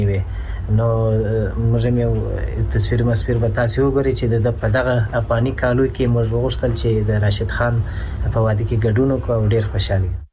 نو موږ یو تصویر به تاسو وګورئ چې د په دغه افغاني کالو کې موږ وغوښتل چې د راشد خان په واده کې ګډون وکړو او ډیر خوشاله یم.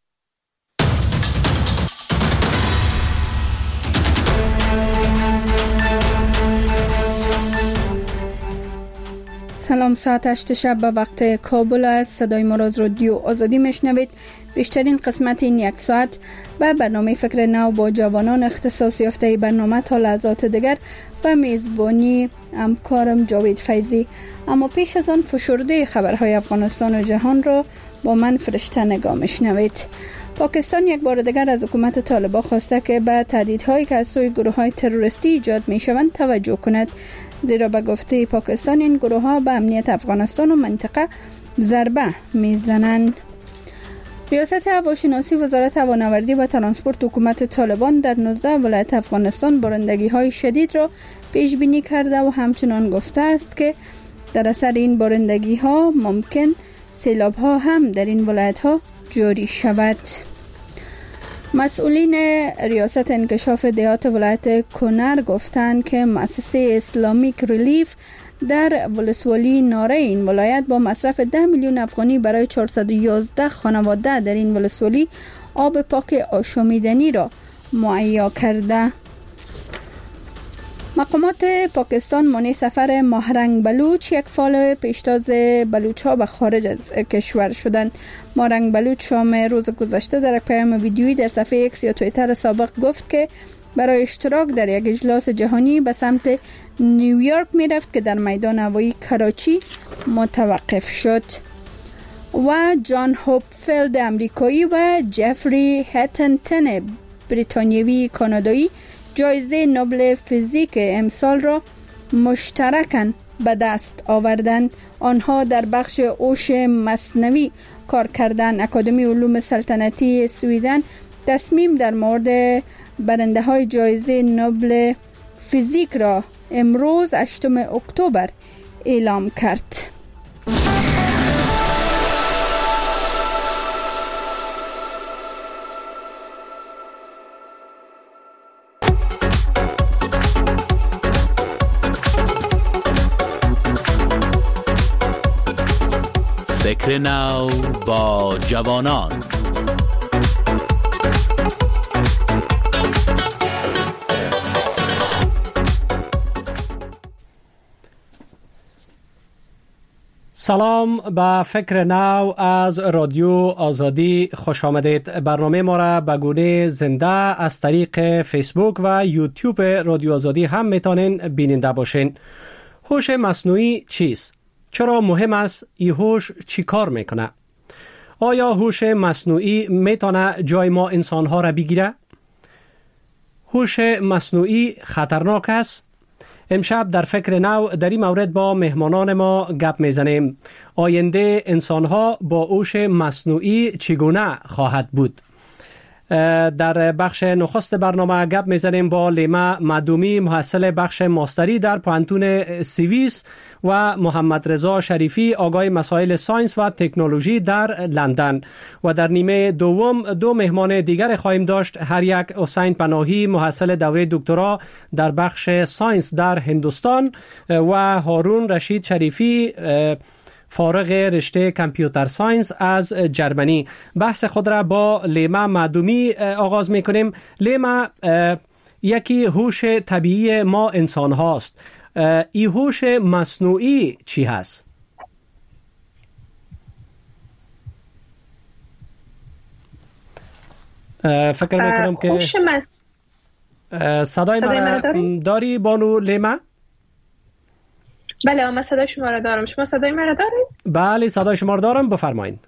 سلام، ساعت 8 شب به وقت کابل است. صدای ما را از رادیو آزادی میشنوید. بیشترین قسمت این یک ساعت به برنامه فکر نو با جوانان اختصاص یافته برنامه تا لحظات دیگر و میزبانی همکارم جاوید فیضی. اما پیش از آن فشرده خبرهای افغانستان و جهان را با من فرشته نگاه میشنوید. پاکستان یک بار دیگر از حکومت طالبان خواسته که به تهدیدهایی که از سوی گروه‌های تروریستی ایجاد میشوند توجه کند، زیرا به گفته پاکستان این گروه‌ها به امنیت افغانستان و منطقه ضربه میزنند. ریاست هواشناسی وزارت هوانوردی و ترانسپورت حکومت طالبان در 19 ولایت افغانستان بارندگی‌های شدید را پیش بینی کرده و همچنان گفته است که در اثر این بارندگی‌ها ممکن سیلاب‌ها هم در این ولایت‌ها جاری شود. مسئولین ریاست انکشاف دهات ولایت کنر گفتند که مؤسسه اسلامیک ریلیف در ولسوالی ناره این ولایت با مصرف 10 میلیون افغانی برای 411 خانواده در این ولسوالی آب پاک آشامیدنی را مهیا کرده. مقامات پاکستان مانع سفر ماهرنگ بلوچ، یک فعال پیشتاز بلوچ‌ها به خارج از کشور شدند. ماهرنگ بلوچ شام روز گذشته در یک پیام ویدیویی در صفحه ایکس یا توییتر سابق گفت که برای اشتراک در یک اجلاس جهانی به سمت نیویورک می‌رفت که در میدان هوایی کراچی متوقف شد. و جان هوپفیلد امریکایی و جفری هتنتن بریتانیایی کانادایی جایزه نوبل فیزیک امسال را مشترکاً به دست آوردند. آنها در بخش هوش مصنوعی کار کردند. اکادمی علوم سلطنتی سویدن تصمیم در مورد برنده های جایزه نوبل فیزیک را امروز 8 اکتبر اعلام کرد. فکر نو با جوانان. سلام، به فکر نو از رادیو آزادی خوش آمدید. برنامه ما را به گونه زنده از طریق فیسبوک و یوتیوب رادیو آزادی هم میتونین بیننده باشین. هوش مصنوعی چیست؟ چرا مهم است؟ این هوش چی کار میکنه؟ آیا هوش مصنوعی میتونه جای ما انسانها را بگیره؟ هوش مصنوعی خطرناک است؟ امشب در فکر نو در این مورد با مهمانان ما گپ میزنیم. آینده انسانها با هوش مصنوعی چگونه خواهد بود؟ در بخش نخست برنامه گپ میزنیم با لیما مدومی، محصل بخش ماستری در پانتون سیویس و محمد رضا شریفی، آگاه مسائل ساینس و تکنولوژی در لندن. و در نیمه دوم دو مهمان دیگر خواهیم داشت. هر یک حسین پناهی، محصل دوره دکترا در بخش ساینس در هندوستان و هارون رشید شریفی، فارغ رشته کامپیوتر ساینس از جرمنی. بحث خود را با لیما مدومی آغاز میکنیم. لیما، یکی هوش طبیعی ما انسان هاست. این هوش مصنوعی چی هست؟ فکر میکنم که صدای ما داری بانو لیما؟ بله، من صدای شما را دارم. شما صدای من را دارید؟ بله، صدای شما را دارم. بفرمایید.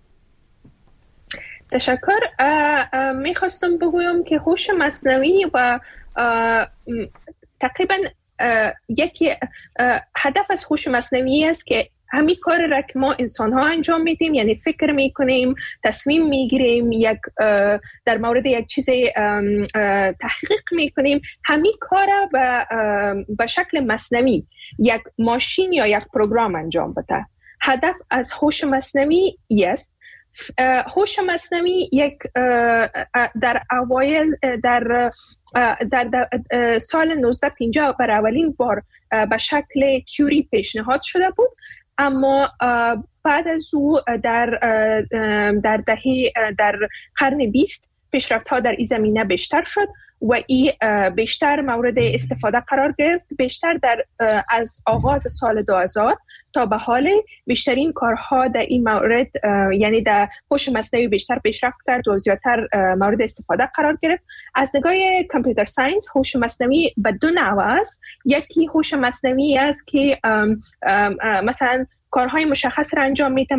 تشکر. میخواستم بگویم که هوش مصنوعی و تقریبا یکی هدف از هوش مصنوعی است که همین کار را که ما انسان ها انجام میدیم، یعنی فکر میکنیم، تصمیم میگیریم، در مورد یک چیز تحقیق میکنیم، همین کار را به شکل مصنوعی یک ماشین یا یک پروگرام انجام بده. هدف از هوش مصنوعی است. هوش مصنوعی یک در اوایل در در سال 1950 بر اولین بار به شکل تیوری پیشنهاد شده بود، اما بعد از او در قرن 20 پیشرفت‌ها در این زمینه بیشتر شد و این بیشتر مورد استفاده قرار گرفت. بیشتر از آغاز سال 2000 تا به حال بیشترین کارها در این مورد، یعنی در هوش مصنوعی بیشتر پیشرفت کرد و زیادتر مورد استفاده قرار گرفت. از نگاه کامپیوتر ساینس هوش مصنوعی به دو نوع است. یکی هوش مصنوعی است که مثلا کارهای مشخص را انجام میده.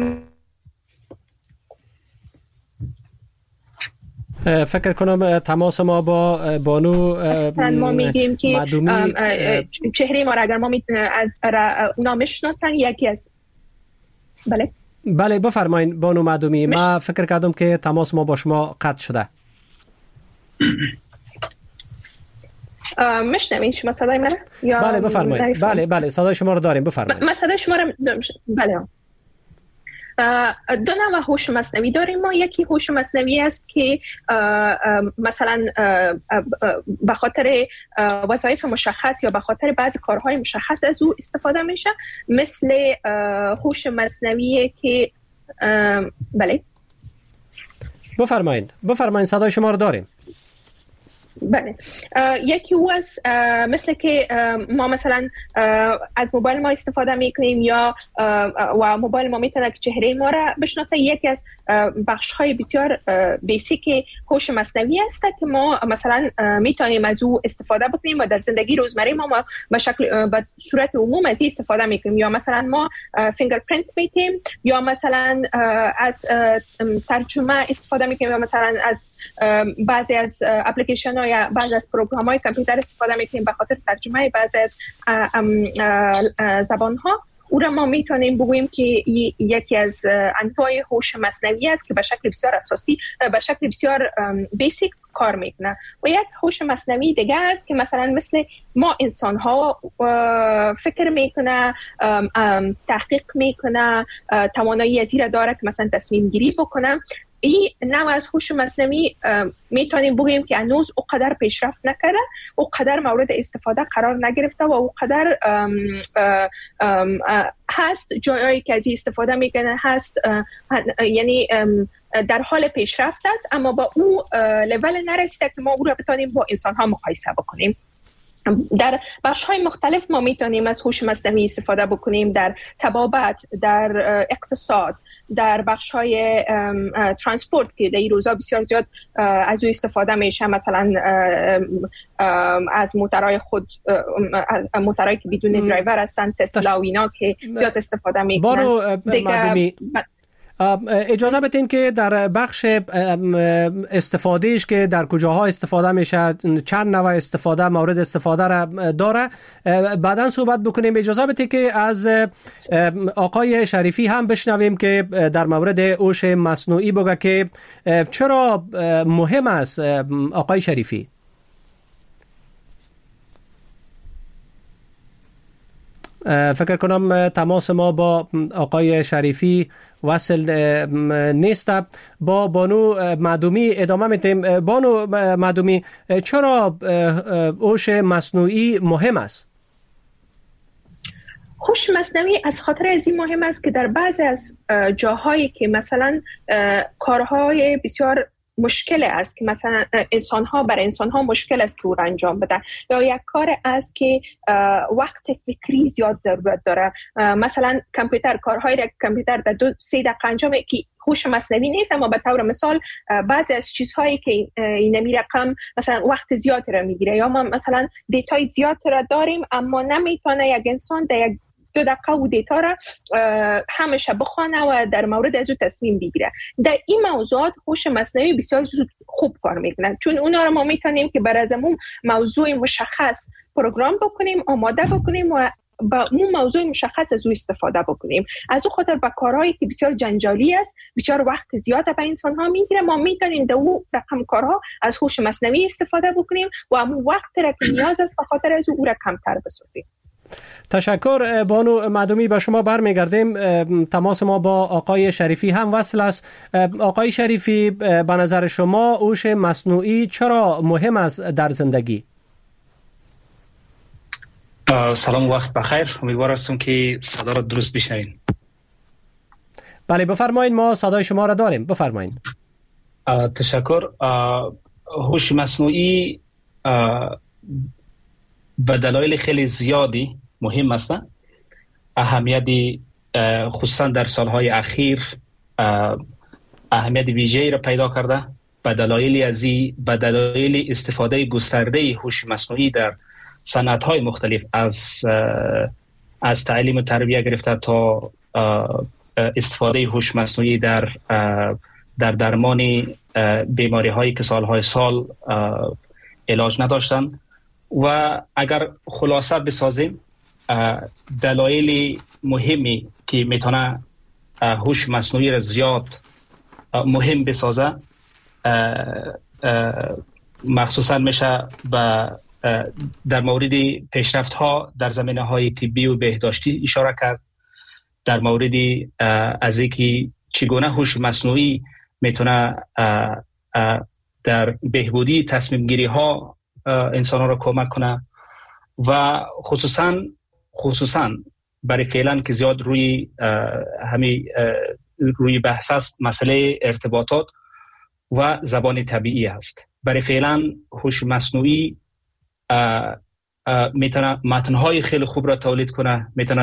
فکر کنم تماس ما با بانو ما میگیم که چهره ما را اگر ما از اونا میشناسن یکی از بله بفرمایید بانو معدومی. ما فکر کردم که تماس ما با شما قطع شده. میشنوین شما صدای من؟ بله بفرمایید. بله صدای شما رو داریم، بفرمایید. من صدای شما رو بله. دو نوع هوش مصنوعی داریم ما. یکی هوش مصنوعی است که مثلا به خاطر وظایف مشخص یا به خاطر بعضی کارهای مشخص از او استفاده میشه، مثل هوش مصنوعی که بله بفرمایید صدای شما رو داریم. بله، یکی او است مثل که ما مثلا از موبایل ما استفاده میکنیم یا و موبایل ما میتونه که چهره ما را بشناسه. یکی از بخش های بسیار بیسیک هوش مصنوعی است که ما مثلا میتونیم از او استفاده بکنیم و در زندگی روزمره ما به صورت عموم از این استفاده میکنیم. یا مثلا ما فینگرپرینت میتیم، یا مثلا از ترجمه استفاده میکنیم، یا مثلا از بعضی از اپلیکیشن یا بعضی از پروگرام‌های کامپیوتر استفاده می‌کنیم به خاطر ترجمه بعضی از زبان‌ها. او را ما میتونیم بگوییم که یکی از انواع هوش مصنوعی است که به شکل بسیار اساسی، به شکل بسیار بیسیک کار میکنه. و یک هوش مصنوعی دیگه است که مثلا مثل ما انسان‌ها فکر میکنه، تحقیق میکنه، توانایی از این را داره که مثلا تصمیم گیری بکنه. این نوع از هوش مصنوعی میتونیم بگیم که هنوز اونقدر پیشرفت نکرده، اونقدر مورد استفاده قرار نگرفته و اونقدر هست جایی که از این استفاده میکنه هست، یعنی در حال پیشرفت است، اما با او لول نرسیده که ما او را بتونیم با انسان ها مقایسه بکنیم. در بخش‌های مختلف ما میتونیم از هوش مصنوعی استفاده بکنیم، در طبابت، در اقتصاد، در بخش‌های ترانسپورت که در این روزا بسیار زیاد از او استفاده میشه، مثلا از موتورهای خود، موتورهایی که بدون درایور هستند، تسلا و اینا که زیاد استفاده میکنن. اجازه بدین که در بخش استفادهش که در کجاها استفاده میشه، چند نوع استفاده مورد استفاده را داره، بعداً صحبت بکنیم. اجازه بدین که از آقای شریفی هم بشنویم که در مورد هوش مصنوعی بگه که چرا مهم است. آقای شریفی فکر کنم تماس ما با آقای شریفی وصل نیست. با بانو معدومی ادامه میدیم. بانو معدومی، چرا هوش مصنوعی مهم است؟ هوش مصنوعی از خاطر از این مهم است که در بعضی از جاهایی که مثلا کارهای بسیار مشکل است که مثلا برای انسان‌ها مشکل است که او را انجام بدن، یا یک کار است که وقت فکری زیاد ضرورت داره، مثلا کارهایی را کامپیوتر در 2-3 دقیقه انجام که هوش مصنوعی نیست، اما به طور مثال بعضی از چیزهایی که این رقم مثلا وقت زیاد را میگیره، یا ما مثلا دیتای زیاد را داریم اما نمیتونه یک انسان در 2 دقیقه و دیتا را همیشه بخونه و در مورد از او تصمیم بگیره. در این موضوعات هوش مصنوعی بسیار زود خوب کار میکنه، چون اونا را ما میتونیم که برای همون موضوع مشخص پروگرام بکنیم، آماده بکنیم و با اون موضوع مشخص از او استفاده بکنیم. از او خاطر با کارهایی که بسیار جنجالی است، بسیار وقت زیاد به انسان ها میگیره، ما میتونیم در اون رقم کارها از هوش مصنوعی استفاده بکنیم و همون وقت را که نیاز است به خاطر از او را کمتر بسازیم. تشکر بانو معدومی. به شما برمیگردیم. تماس ما با آقای شریفی هم وصل است. آقای شریفی، به نظر شما هوش مصنوعی چرا مهم است در زندگی؟ سلام، وقت بخیر. امیدوار هستم که صدا را درست بشنوین. بله بفرمایید، ما صدای شما را داریم، بفرمایید. تشکر. هوش مصنوعی به دلایل خیلی زیادی مهم است. اهمیتی خصوصا در سالهای اخیر اهمیت ویژه‌ای را پیدا کرده به دلایل استفاده گسترده هوش مصنوعی در صنعت‌های مختلف، از تعلیم و تربیت گرفته تا استفاده هوش مصنوعی در درمان بیماری‌هایی که سالهای سال علاج نداشتند. و اگر خلاصه بسازیم، دلایل مهمی که میتونه هوش مصنوعی را زیاد مهم بسازه مخصوصا میشه در مورد پیشرفت‌ها در زمینه‌های طبی و بهداشتی اشاره کرد، در مورد از اینکه چگونه هوش مصنوعی میتونه در بهبودی تصمیم گیری ها انسان‌ها را کمک کنه و خصوصا برای فعلا که زیاد روی بحث است مسئله ارتباطات و زبان طبیعی است. برای فعلا هوش مصنوعی میتونه متن‌های خیلی خوب را تولید کنه، میتونه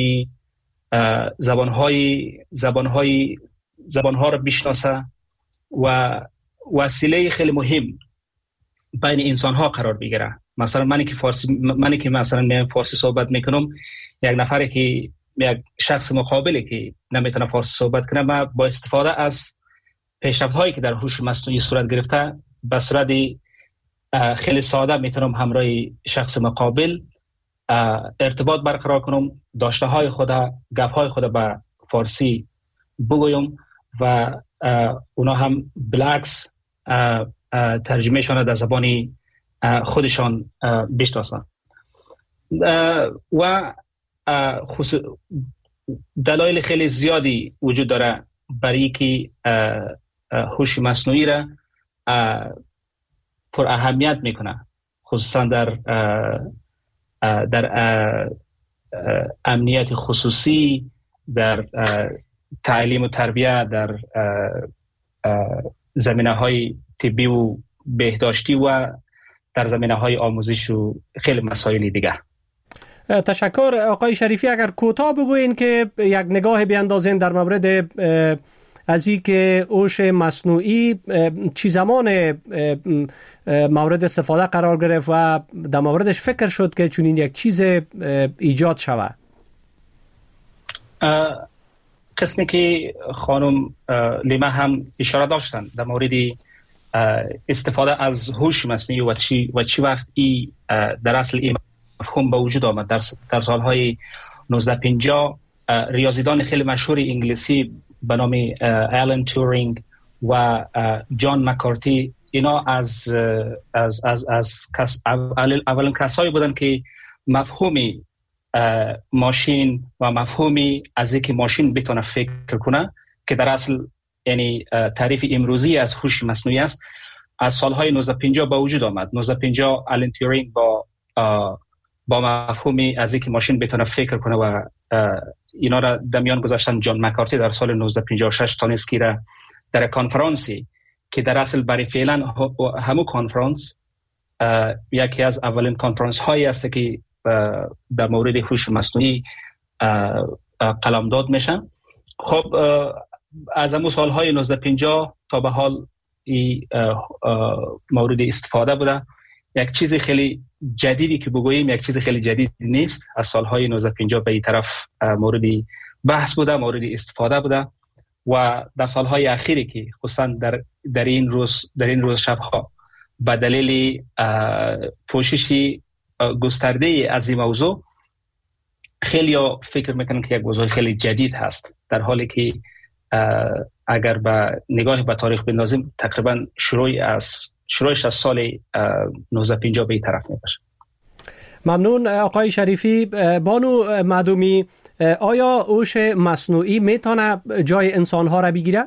زبان‌ها را بشناسه و وسیله خیلی مهم بین انسان‌ها قرار بگیره. مثلا من که مثلا فارسی صحبت میکنم، یک نفری که یک شخص مقابلی که نمیتونه فارسی صحبت کنه، من با استفاده از پیشرفت‌هایی که در هوش مصنوعی صورت گرفته به صورت خیلی ساده میتونم همراه شخص مقابل ارتباط برقرار کنم، داشته‌های خود، گپ‌های خود به فارسی بگویم و اونا هم بالعکس ترجمهشان در زبان خودشان بشناسن. و دلایل خیلی زیادی وجود داره برای که هوش مصنوعی را پر اهمیت میکنه، خصوصا در امنیت خصوصی، در تعلیم و تربیت، در زمینه‌های طبی و بهداشتی و در زمینه‌های آموزش و خیلی مسائل دیگه. تشکر. آقای شریفی، اگر کوتاه بگوین که یک نگاه بیاندازین در مورد از این که هوش مصنوعی چی زمان مورد استفاده قرار گرفت و در موردش فکر شد که چون این یک چیز ایجاد شود. قسمی که خانم لیما هم اشاره داشتن در مورد استفاده از هوش مصنوعی و چی وقت در اصل این مفهوم به وجود آمد. در سالهای 1950 ریاضیدان خیلی مشهور انگلیسی به نام آلن تورینگ و جان مکارتی، اینا از اولین کسایی بودن که مفهومی ماشین و مفهومی از اینکه ماشین بتونه فکر کنه که در اصل یعنی تعریف امروزی از هوش مصنوعی است، از سالهای 1950 به وجود آمد. 1950 آلن تورینگ با مفهومی از اینکه ماشین بتونه فکر کنه و اینا را در میان گذاشتن. جان مکارتی در سال 1956 تونست که در کنفرانسی که در اصل برای فعلا همون کنفرانس یکی از اولین کنفرانس هایی است که در مورد هوش مصنوعی قلمداد میشن. خب از همون سالهای 1950 تا به حال مورد استفاده بوده. یک چیز خیلی جدیدی که بگوییم یک چیز خیلی جدید نیست. از سالهای 1950 به این طرف مورد بحث بوده، مورد استفاده بوده و در سالهای اخیری که خصوصا در این روز شبها به دلیل پوششی گسترده از این موضوع خیلی ها فکر میکنن که یک موضوع خیلی جدید هست، در حالی که اگر به نگاه به تاریخ بندازیم تقریبا شروعش از سال 1950 به این طرف میباشه. ممنون آقای شریفی. بانو معدومی، آیا هوش مصنوعی میتونه جای انسان‌ها را بگیره؟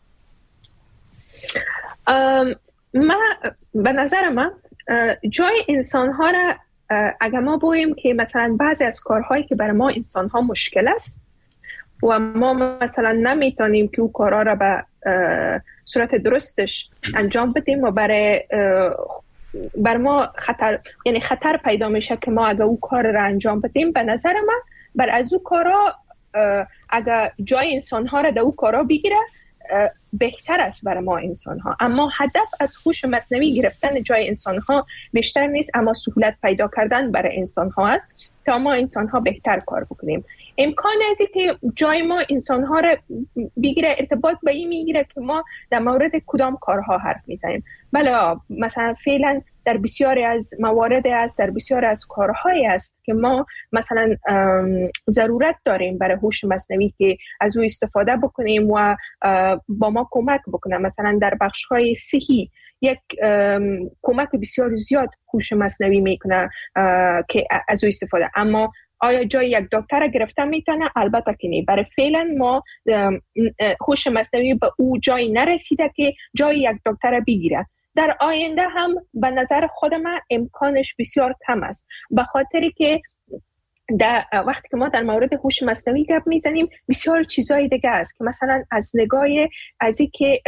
به نظر من جای انسان‌ها را اگر ما بگوییم که مثلا بعضی از کارهایی که برای ما انسان‌ها مشکل است و ما مثلا نمیتونیم که او کارها را به صورت درستش انجام بدیم و برای ما خطر پیدا میشه که ما اگر او کار را انجام بدیم، به نظر من بر از او کارا اگر جای انسان‌ها را در او کارا بگیره بهتر است برای ما انسان‌ها. اما هدف از هوش مصنوعی گرفتن جای انسان‌ها بیشتر نیست، اما سهولت پیدا کردن برای انسان‌ها است تا ما انسان‌ها بهتر کار بکنیم. امکان از که جای ما انسان‌ها را بگیره ارتباط به این میگیره که ما در مورد کدام کارها حرف میزنیم. بله، مثلا فعلا در بسیاری از موارد است، در بسیاری از کارهایی است که ما مثلا ضرورت داریم برای هوش مصنوعی که از او استفاده بکنیم و با ما کمک بکنه. مثلا در بخش‌های صحی یک کمک بسیار زیاد هوش مصنوعی میکنه که از او استفاده. اما آیا جای یک دکتر گرفتن میتونه؟ البته که نه. برای فعلا ما هوش مصنوعی به او جایی نرسیده که جای یک دکتر بگیره. در آینده هم به نظر خود من امکانش بسیار کم است، به خاطری که در وقتی که ما در مورد هوش مصنوعی گپ میزنیم بسیار چیزای دیگه است که مثلا از نگاه از این که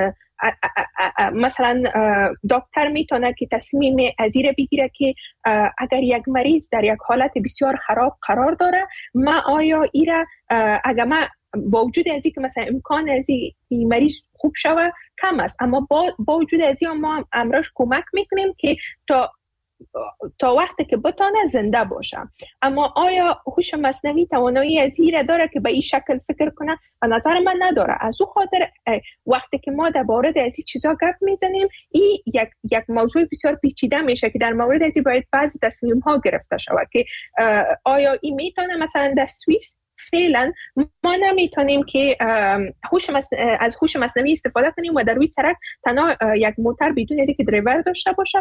مثلا دکتر میتونه که تصمیم از این بگیره که اگر یک مریض در یک حالت بسیار خراب قرار داره، ما آیا ایره اگر ما با وجود از این که مثلا امکان از این مریض خوب شوه کم است، اما با وجود از این ما امراش کمک میکنیم که تا وقتی که بتانه زنده باشه. اما آیا هوش مصنوعی توانایی از این داره که به این شکل فکر کنه؟ به نظر من نداره. از او خاطر وقتی که ما در مورد از این چیزا گپ میزنیم، این یک موضوع بسیار پیچیده میشه که در مورد از این باید بعضی تصمیم ها گرفته شود که آیا این میتونه مثلا در سوئیس فعلا ما نمیتونیم که از هوش مصنوعی استفاده کنیم و در روی سرک تنها یک موتر بدون از اینکه دریور داشته باشه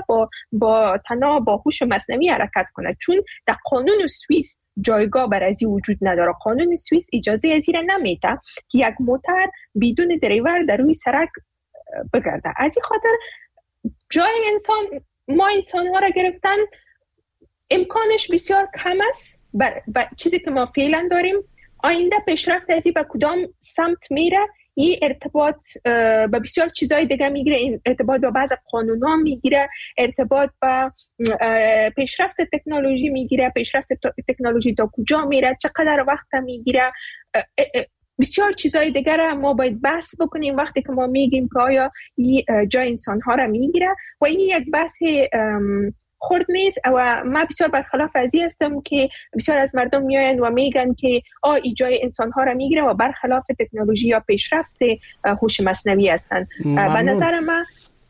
با هوش مصنوعی حرکت کنه، چون در قانون سوئیس جایگاه برای این وجود نداره. قانون سوئیس اجازه از این نمیده که یک موتر بدون دریور در روی سرک بگرده. از این خاطر جای ما انسان ها را گرفتن امکانش بسیار کم است. چیزی که ما فعلا داریم، آینده پیشرفت از این به کدام سمت میره، این ارتباط به بسیار چیزای دیگه میگیره، ارتباط با بعض قانونا میگیره، ارتباط با پیشرفت تکنولوژی میگیره، پیشرفت تکنولوژی تا کجا میره، چقدر وقت میگیره، بسیار چیزای دیگه را ما باید بحث بکنیم وقتی که ما میگیم که آیا این جای انسان ها را میگیره. و این یک بحث خرد نیست و من بسیار برخلاف از این هستم که بسیار از مردم میاین و میگن که ای جای انسان ها را میگیره و برخلاف تکنولوژی یا پیشرفت هوش مصنوعی هستن. به نظر من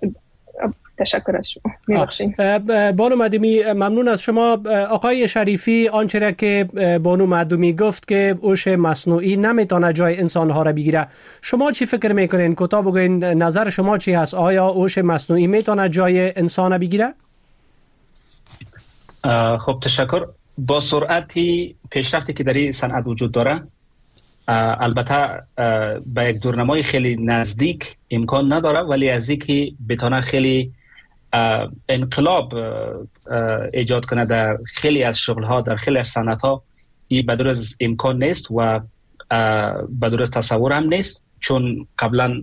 تشکر از شما. میبخشید. بانو معدومی، ممنون از شما. آقای شریفی، آنچه را که بانو معدومی گفت که هوش مصنوعی نمیتونه جای انسان ها را بگیره، شما چی فکر میکنین؟ کوتاه بگوین نظر شما چی هست؟ آیا هوش مصنوعی میتونه جای انسان بگیره؟ خب تشکر. با سرعتی پیشرفتی که در این صنعت وجود داره، البته به یک دورنمای خیلی نزدیک امکان نداره، ولی از اینکه بتونه خیلی انقلاب ایجاد کنه در خیلی از شغل‌ها، در خیلی از صنعت‌ها، این بدون از امکان نیست و بدون از تصور هم نیست، چون قبلا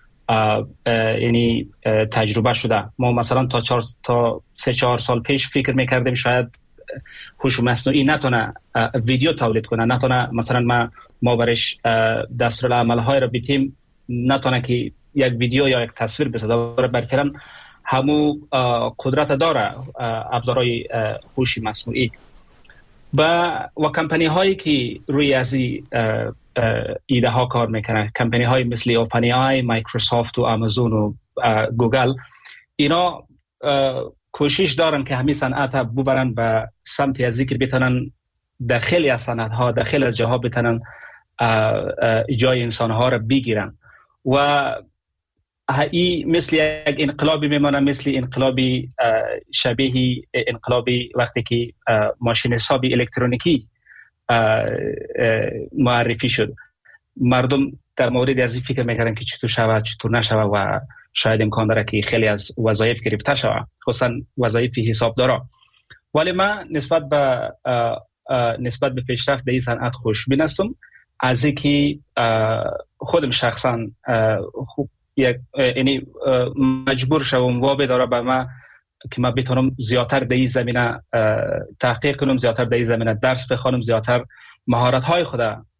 یعنی تجربه شده. ما مثلا تا 3-4 سال پیش فکر میکردیم شاید هوش مصنوعی نتونه ویدیو تولید کنه، نتونه مثلا ما برش دستورالعمل‌های رو بیتیم نتونه که یک ویدیو یا یک تصویر بسازه. برفعلا همو قدرت داره ابزارهای هوش مصنوعی و کمپانی هایی که روی از ایده ها کار میکنن، کمپانی های مثل اوپن آی، مایکروسافت و آمازون و گوگل، اینا کوشش دارن که همین صنعت ببرن به سمت ازی که بتونن در خیلی از صنعت ها، در خیلی از جاها بتونن جای انسان ها را بگیرن. و ای مثل یک انقلابی میمانه، مثل انقلابی شبیه انقلابی وقتی که ماشین حسابی الکترونیکی معرفی شد. مردم در مورد از این فکر میکردن که چطور شود چطور نشود و شاید امکان داره که خیلی از وظایف گرفته شود، خصوصا وظایف حسابدارا. ولی من نسبت به پیشرفت در این صنعت خوشبین هستم، از اینکه خودم شخصا خوب یعنی مجبور شوم وابه داره به من که من بتونم زیادتر در این زمینه تحقیق کنم، زیادتر در این زمینه درس بخوانم، زیادتر مهارت های خود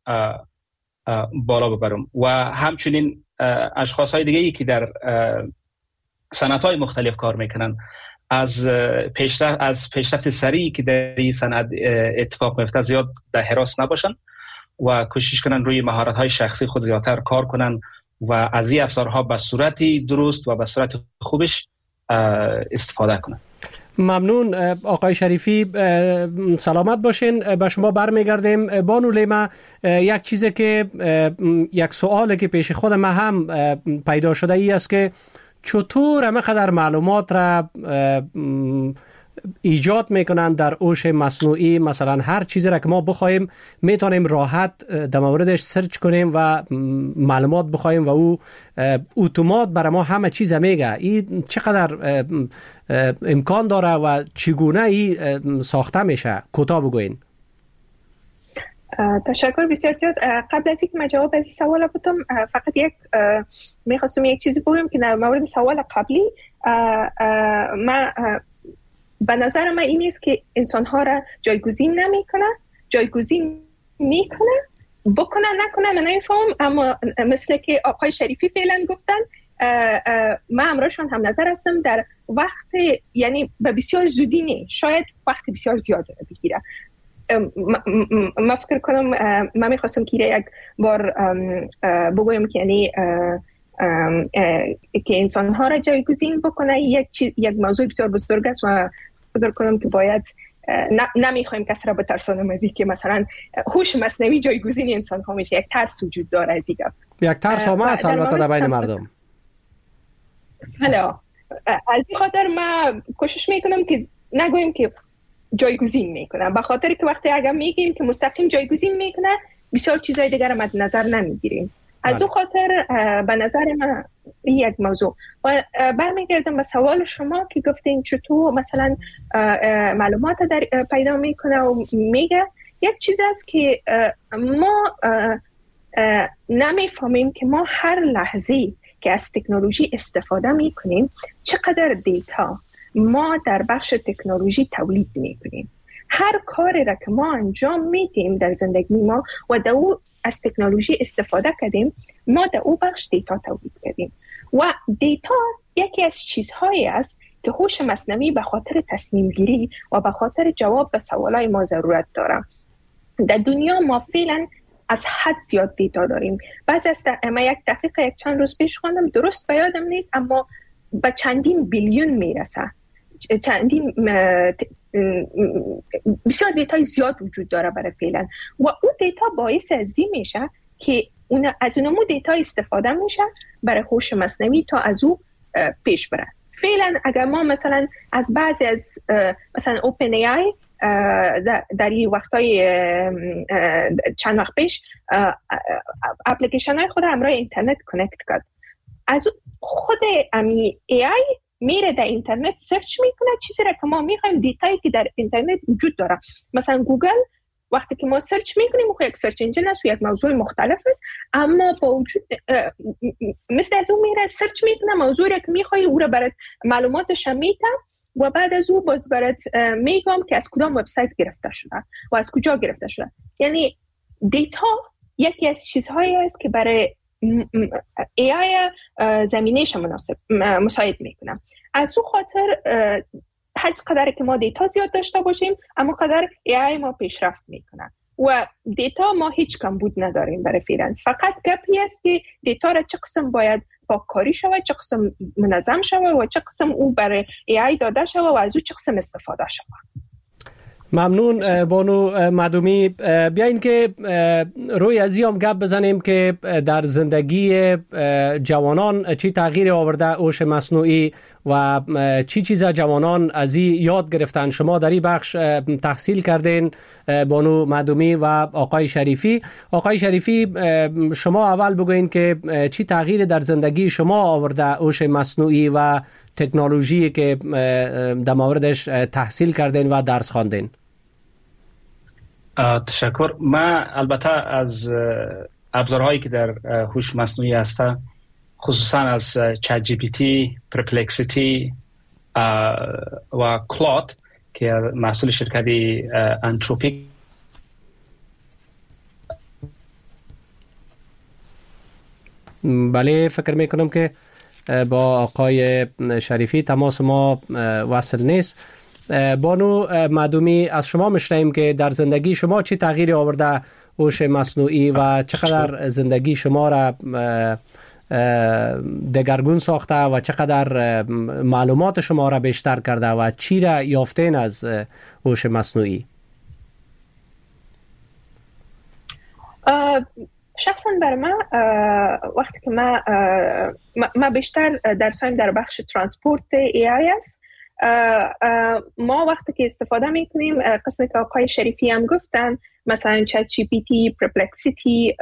بالا ببرم. و همچنین اشخاص های دیگه ای که در صنعت های مختلف کار میکنن از پیشرفت سریعی که در این صنعت اتفاق میفته زیاد در حراس نباشن و کوشش کنن روی مهارت های شخصی خود زیادتر کار کنن و از این افزارها به صورت درست و به صورت خوبش استفاده کنن. ممنون آقای شریفی، سلامت باشین. به شما برمیگردیم. بانو لیما، یک چیزی که یک سوالی که پیش خود من هم پیدا شده ای است که چطور همه قدر معلومات را ایجاد میکنن در هوش مصنوعی؟ مثلا هر چیزی را که ما بخوایم میتونیم راحت در موردش سرچ کنیم و معلومات بخوایم و او اتومات برای ما همه چیز میگه. این چقدر امکان داره و چگونه این ساخته میشه؟ کوتاه بگوین. تشکر بسیار زیاد. قبل از اینکه من جواب از سوال بدم فقط میخواستم یک چیزی بگم که در مورد سوال قبلی من به نظر من این است که انسان‌ها را جایگزین نمی‌کنه، جایگزین میکنه، بکنه نکنه من نمی‌فهمم، اما مثل که آقای شریفی فعلا گفتن من همراهشون هم نظر هستم. در وقت یعنی به بسیار زودی نه، شاید وقت بسیار زیاد بگیره. من فکر کنم من می‌خواستم که یک بار بگویم که یعنی که انسان‌ها را جایگزین بکنه یک موضوع بسیار بزرگ است و فکر کنم که باید نمیخوایم کسی را بترسانیم از اینکه مثلا هوش مصنوعی جایگزین انسان‌ها میشه. یک ترس وجود داره از این گپ. یک ترس هم هست البته در بین مردم. حالا از این خاطر من کوشش میکنم که نگویم که جایگزین میکنه، به خاطر که وقتی اگر میگیم که مستقیم جایگزین میکنه بسیار چیزای دیگر را مد نظر نمیگیریم. از اون خاطر به نظر من یک موضوع و برمیگردم به سوال شما که گفتین چطور مثلا معلومات پیدا میکنه و میگه. یک چیز است که ما نمیفهمیم که ما هر لحظه که از تکنولوژی استفاده میکنیم چقدر دیتا ما در بخش تکنولوژی تولید میکنیم. هر کاری را که ما انجام میدیم در زندگی ما و در او از تکنولوژی استفاده کردیم، ما در او بخش دیتا تولید کردیم و دیتا یکی از چیزهایی است که هوش مصنوعی به خاطر تصمیم گیری و به خاطر جواب به سوالای ما ضرورت داره. در دنیا ما فعلا از حد زیاد دیتا داریم. بعضی از ما یک دقیقه چند روز پیش خواندم، درست به یادم نیست، اما به چندین بیلیون میرسه. چندین بسیار دیتای زیاد وجود داره برای فعلا و اون دیتا باعث از این میشه که از اونمو دیتا استفاده میشه برای هوش مصنوعی تا از او پیش بره. فعلا اگر ما مثلا از بعضی از مثلا اوپن ای آی در این وقتای چند وقت پیش اپلیکیشن های خود همراه اینترنت کانکت کرد، از خود امی ای آی میره در اینترنت سرچ میکنه چیزی را که ما میخوایم، دیتایی که در اینترنت وجود داره. مثلا گوگل وقتی که ما سرچ میکنیم خب یک سرچ انجین است و یک موضوع مختلف است، اما با وجود مثل از اون میره سرچ میکنه موضوعی را که میخوای او را برات معلوماتش میده و بعد از اون باز برات میگم که از کدام وبسایت گرفته شده و از کجا گرفته شده. یعنی دیتا یکی از چیزهایی است که برای ای آی زمینهش مساعد میکنم. از اون خاطر هر قدر که ما دیتا زیاد داشته باشیم اما قدر ای آی ما پیشرفت میکنه و دیتا ما هیچ کمبود نداریم برای فعلا. فقط گپی است که دیتا را چه قسم باید پاککاری شود، چه قسم منظم شود و چه قسم او برای ای آی داده شود و از او چه قسم استفاده شود. ممنون بانو معدومی. بیاین که روی از هم گپ بزنیم که در زندگی جوانان چی تغییر آورده هوش مصنوعی و چی چیزا جوانان از این یاد گرفتن. شما در این بخش تحصیل کردین بانو معدومی و آقای شریفی. آقای شریفی شما اول بگوین که چی تغییر در زندگی شما آورده هوش مصنوعی و تکنولوژی که در موردش تحصیل کردین و درس خواندین. تشکر. من البته از ابزارهایی که در هوش مصنوعی هست، خصوصا از چت جی پی تی، پرپلکسیتی و کلاد که مسئول شرکت انتروپیک بله، فکر میکنم که با آقای شریفی تماس ما وصل نیست. بانو معدومی، از شما میشنویم که در زندگی شما چی تغییری آورده هوش مصنوعی و چقدر زندگی شما را دگرگون ساخته و چقدر معلومات شما را بیشتر کرده و چی را یافتین از هوش مصنوعی؟ شخصا برای من وقتی که ما بیشتر درسایم در بخش ترانسپورت AI است، ما وقتی که استفاده میکنیم قسمی که آقای شریفی هم گفتن، مثلا چت جی پی تی، پرپلکسیتی،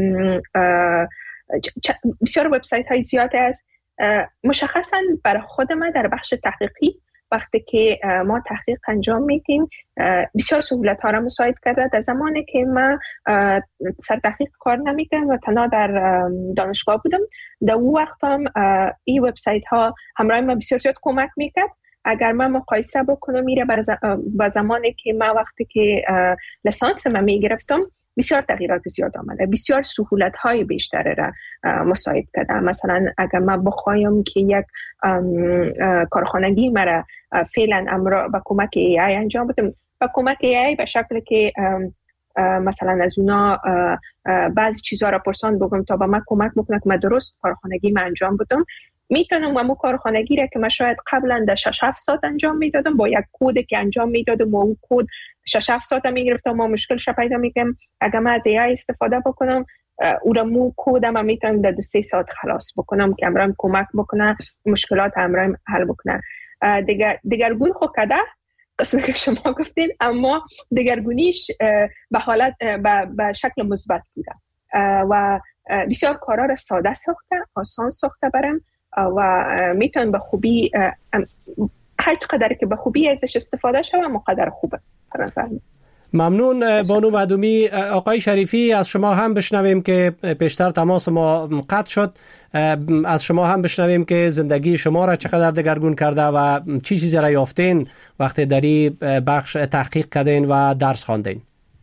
بسیار وبسایت های زیاد است. مشخصا برای خود ما در بخش تحقیقی وقتی که ما تحقیق انجام میدیم بسیار سهولت ها را مساعد کرده. در زمانی که من سر تحقیق کار نمیکنم و تنها در دانشگاه بودم، در اون وقت هم این وبسایت ها همراه من بسیار زیاد کمک میکرد. اگر من مقایسه بکنم میره با زمانی که من وقتی که لیسانس من میگرفتم، بسیار تغییرات زیاد آمده، بسیار سهولت های بیشتر را مساعد کرده. مثلا اگر من بخوایم که یک کارخانگی مرا فعلا امر با کمک AI انجام بدم، با کمک AI به شکل که مثلا از اونا بعضی چیزها را پرسان بگم تا با من کمک بکنه که من درست کارخانگی من انجام بدم، میتونم همون کارخانگی را که من شاید قبلا در 6-7 ساعت انجام میدادم با یک کد که انجام میدادم و اون کد 6-7 ساعت میگرفتم، ما مشکلش پیدا میکنم. اگر من از AI استفاده بکنم، او را مو کدم میتونم در 2-3 ساعت خلاص بکنم که امرام کمک بکنه، مشکلات امرام حل بکنه. دگرگون خود کده قسمی که شما گفتین، اما دگرگونیش به حالت به شکل مثبت بوده و بسیار کارا را ساده ساخته، آسان ساخته برام و میتون به خوبی هر قدر که به خوبی ازش استفاده شوم مقدر خوب است. ممنون بانو معدومی. آقای شریفی، از شما هم بشنویم که پیشتر تماس ما قطع شد، از شما هم بشنویم که زندگی شما را چقدر دگرگون کرده و چی چیزی را یافتین وقتی در این بخش تحقیق کردین و درس خواندین.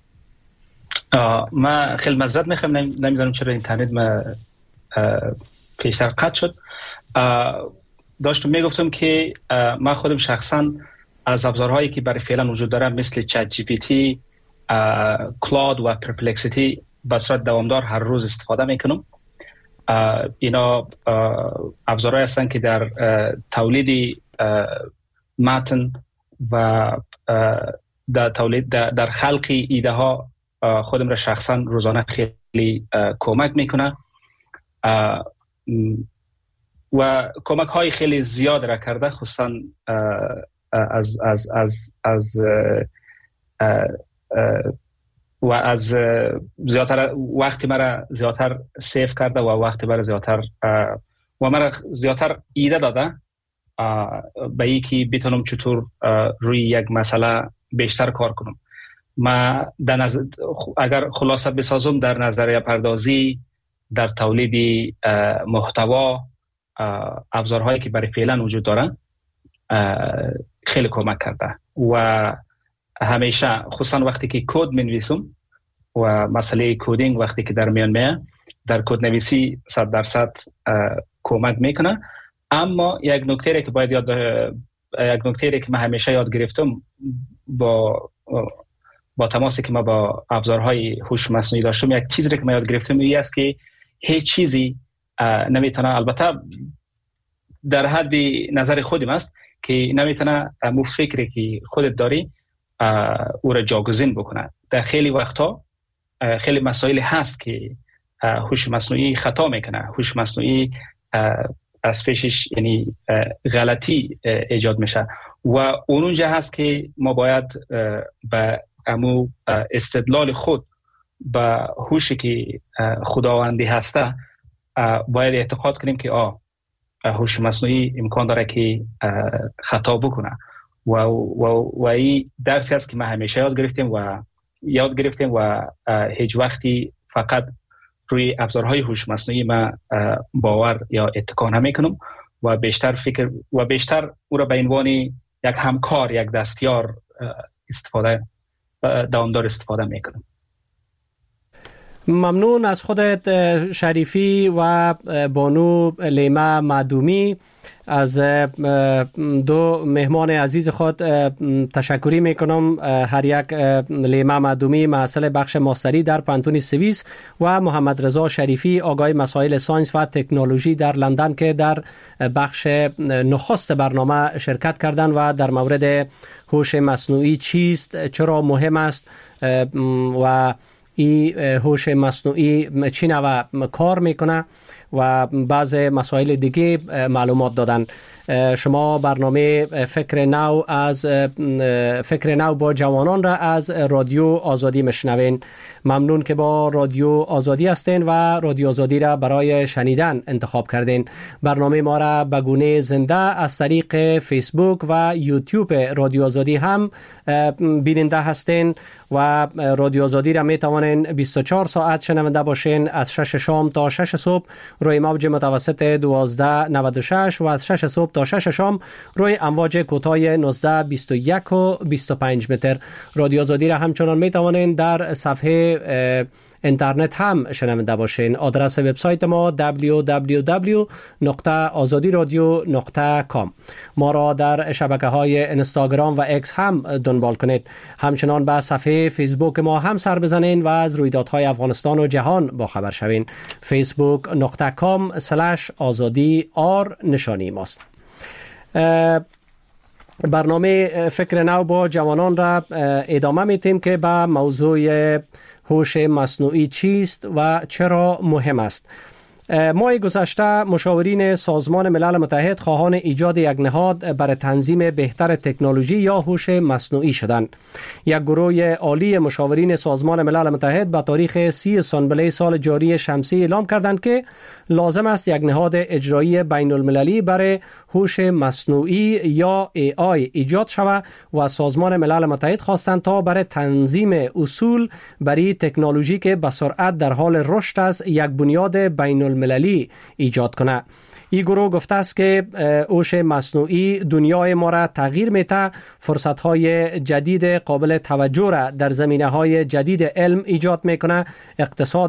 من خیلی معذرت میخوام، نمیدونم چرا اینترنت ما پیشتر قطع شد. داشتم میگفتم که من خودم شخصا از ابزارهایی که برای فعلا وجود داره مثل چت جی پی تی، کلاد و پرپلکسیتی به صورت دوامدار هر روز استفاده میکنم. اینا ابزارهایی هستن که در تولید متن و در خلق ایده ها خودم را شخصا روزانه خیلی کمک میکنه و کمک های خیلی زیاد را کرده، خصوصا از زیادتر وقتی مرا زیادتر سیف کرده و وقتی مرا زیادتر ایده داده به یکی بتونم چطور روی یک مسئله بیشتر کار کنم. ما اگر خلاصه بسازم در نظریه پردازی، در تولید محتوا، ابزارهایی که برای فعلا وجود دارن خیلی کمک کرده و همیشه خصوصا وقتی که کد می‌نویسم و مسئله کدینگ وقتی که در میان میاد، در کد نویسی 100% کمک میکنه. اما یک نکته که من همیشه یاد گرفتم با تماسی که ما با ابزارهای هوش مصنوعی داشتم، یک چیزی که من یاد گرفتم این است که هیچ چیزی نمیتونه، البته در حد نظر خودم است که نمیتونه مو فکری که خودت داری او را جاگزین بکنه. در خیلی وقتا خیلی مسائل هست که هوش مصنوعی خطا میکنه، هوش مصنوعی از پیشش یعنی غلطی ایجاد میشه و اونجا هست که ما باید به امو استدلال خود به هوشی که خداوندی هسته باید اعتقاد کنیم که هوش مصنوعی امکان داره که خطا بکنه و این درسی است که ما همیشه یاد گرفتیم و هیچ وقتی فقط روی ابزارهای هوش مصنوعی ما باور یا اتکا نمیکنم و بیشتر او را به عنوان یک همکار، یک دستیار دوامدار استفاده میکنم. ممنون از خودت شریفی و بانو لیما معدومی. از دو مهمان عزیز خود تشکری میکنم. هر یک لیما معدومی محصل بخش ماستری در پانتون سوئیس و محمد رضا شریفی آگاه مسائل ساینس و تکنولوژی در لندن که در بخش نخست برنامه شرکت کردند و در مورد هوش مصنوعی چیست، چرا مهم است و این هوش مصنوعی چی نوع کار میکنه و بعض مسائل دیگه معلومات دادن. شما برنامه فکر نو با جوانان را از رادیو آزادی میشنوین. ممنون که با رادیو آزادی هستین و رادیو آزادی را برای شنیدن انتخاب کردین. برنامه ما را به گونه زنده از طریق فیسبوک و یوتیوب رادیو آزادی هم بیننده هستین و رادیو آزادی را می توانین 24 ساعت شنونده باشین از 6 شام تا 6 صبح روی موج متوسط 1296 و از 6 صبح تا 6 شام روی امواج کوتاه 19 21 و 25 متر. رادیو آزادی را همچنان می توانین در صفحه اینترنت هم شنونده باشین. آدرس وبسایت ما www.azadiradio.com. ما را در شبکه‌های اینستاگرام و اکس هم دنبال کنید. همچنان به صفحه فیسبوک ما هم سر بزنین و از رویدادهای افغانستان و جهان با خبر شوین. facebook.com/azadi نشانی ماست. برنامه فکر نو با جوانان را ادامه میتیم که به موضوع هوش مصنوعی چیست و چرا مهم است. ماه گذشته مشاورین سازمان ملل متحد خواهان ایجاد یک نهاد برای تنظیم بهتر تکنولوژی یا هوش مصنوعی شدند. یک گروه عالی مشاورین سازمان ملل متحد به تاریخ 30 اسفند سال جاری شمسی اعلام کردند که لازم است یک نهاد اجرایی بین المللی برای هوش مصنوعی یا AI ایجاد شود و سازمان ملل متحد خواستند تا برای تنظیم اصول برای تکنولوژی که به سرعت در حال رشد است یک بنیاد بین المللی ایجاد کنه. این گروه گفته است که هوش مصنوعی دنیای ما را تغییر میده، فرصت‌های جدید قابل توجه را در زمینه‌های جدید علم ایجاد میکنه، اقتصاد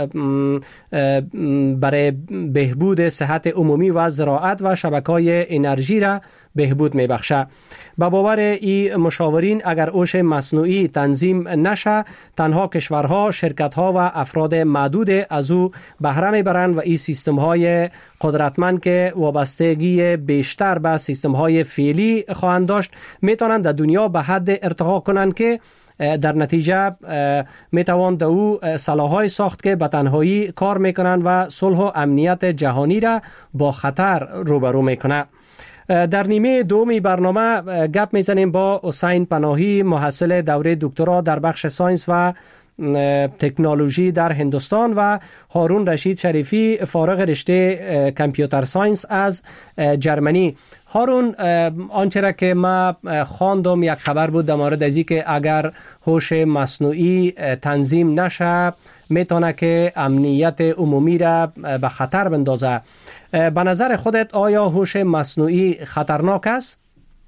برای بهبود صحت عمومی و زراعت و شبکه‌های انرژی را بهبود میبخشه. به باور این مشاورین اگر هوش مصنوعی تنظیم نشه، تنها کشورها، شرکت‌ها و افراد معدود از او بهره میبرند و این سیستم‌های قدرتمند که وابستگی بیشتر به سیستم‌های فعلی خواهند داشت میتونند در دنیا به حد ارتقا کنند که در نتیجه میتوان در او سلاح‌های ساخت که به تنهایی کار میکنند و صلح و امنیت جهانی را با خطر روبرو میکنه. در نیمه دومی برنامه گپ میزنیم با حسین پناهی، محصل دوره دکترا در بخش ساینس و تکنولوژی در هندوستان و هارون رشید شریفی فارغ رشته کامپیوتر ساینس از جرمنی. هارون، آنچه را که ما خواندم یک خبر بود در مورد ازی که اگر هوش مصنوعی تنظیم نشه میتونه که امنیت عمومی را به خطر بندازه. به نظر خودت آیا هوش مصنوعی خطرناک است؟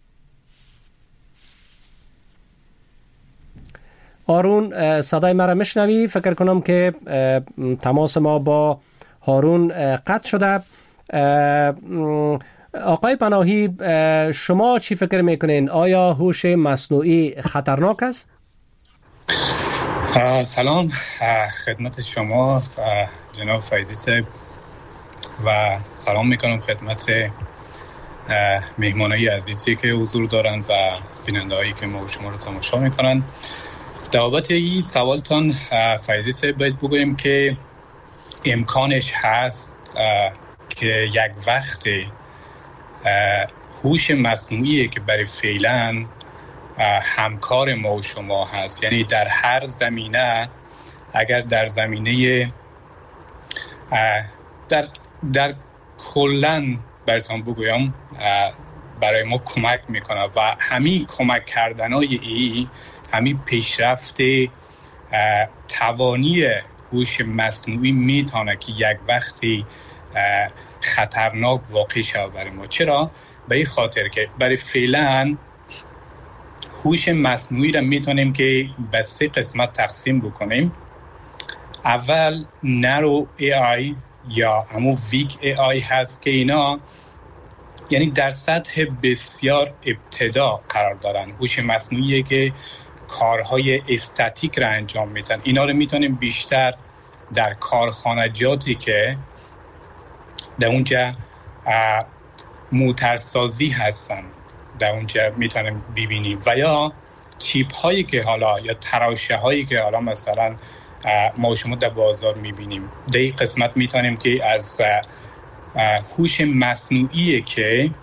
هارون، صدای مرا میشنوی؟ فکر کنم که تماس ما با هارون قطع شده. آقای پناهی، شما چی فکر میکنین؟ آیا هوش مصنوعی خطرناک است؟ سلام خدمت شما جناب فیضی صاحب و سلام میکنم خدمت مهمانای عزیزی که حضور دارن و بیننده‌هایی که ما و شما رو تماشا میکنن. در بابت این سوالتان فیضی صاحب باید بگویم که امکانش هست که یک وقت هوش مصنوعی که برای فعلا همکار ما و شما هست، یعنی در هر زمینه، اگر در زمینه در کلن براتون بگویم برای ما کمک میکنه و همین کمک کردنای همین پیشرفت توانی هوش مصنوعی میتونه که یک وقتی خطرناک واقع شود برای ما. چرا؟ به این خاطر که برای فعلا هوش مصنوعی را میتونیم که به 3 قسمت تقسیم بکنیم. اول نرو AI یا همون ویک AI هست که اینا یعنی در سطح بسیار ابتدا قرار دارن. هوش مصنوعیه که کارهای استاتیک را انجام میدن. اینا رو میتونیم بیشتر در کارخانجاتی که در اونجا موترسازی هستن در اونجا میتونیم ببینیم، و یا چیپ هایی که حالا یا تراشه هایی که حالا مثلا ما و شما در بازار میبینیم. در این قسمت میتونیم که از هوش مصنوعی که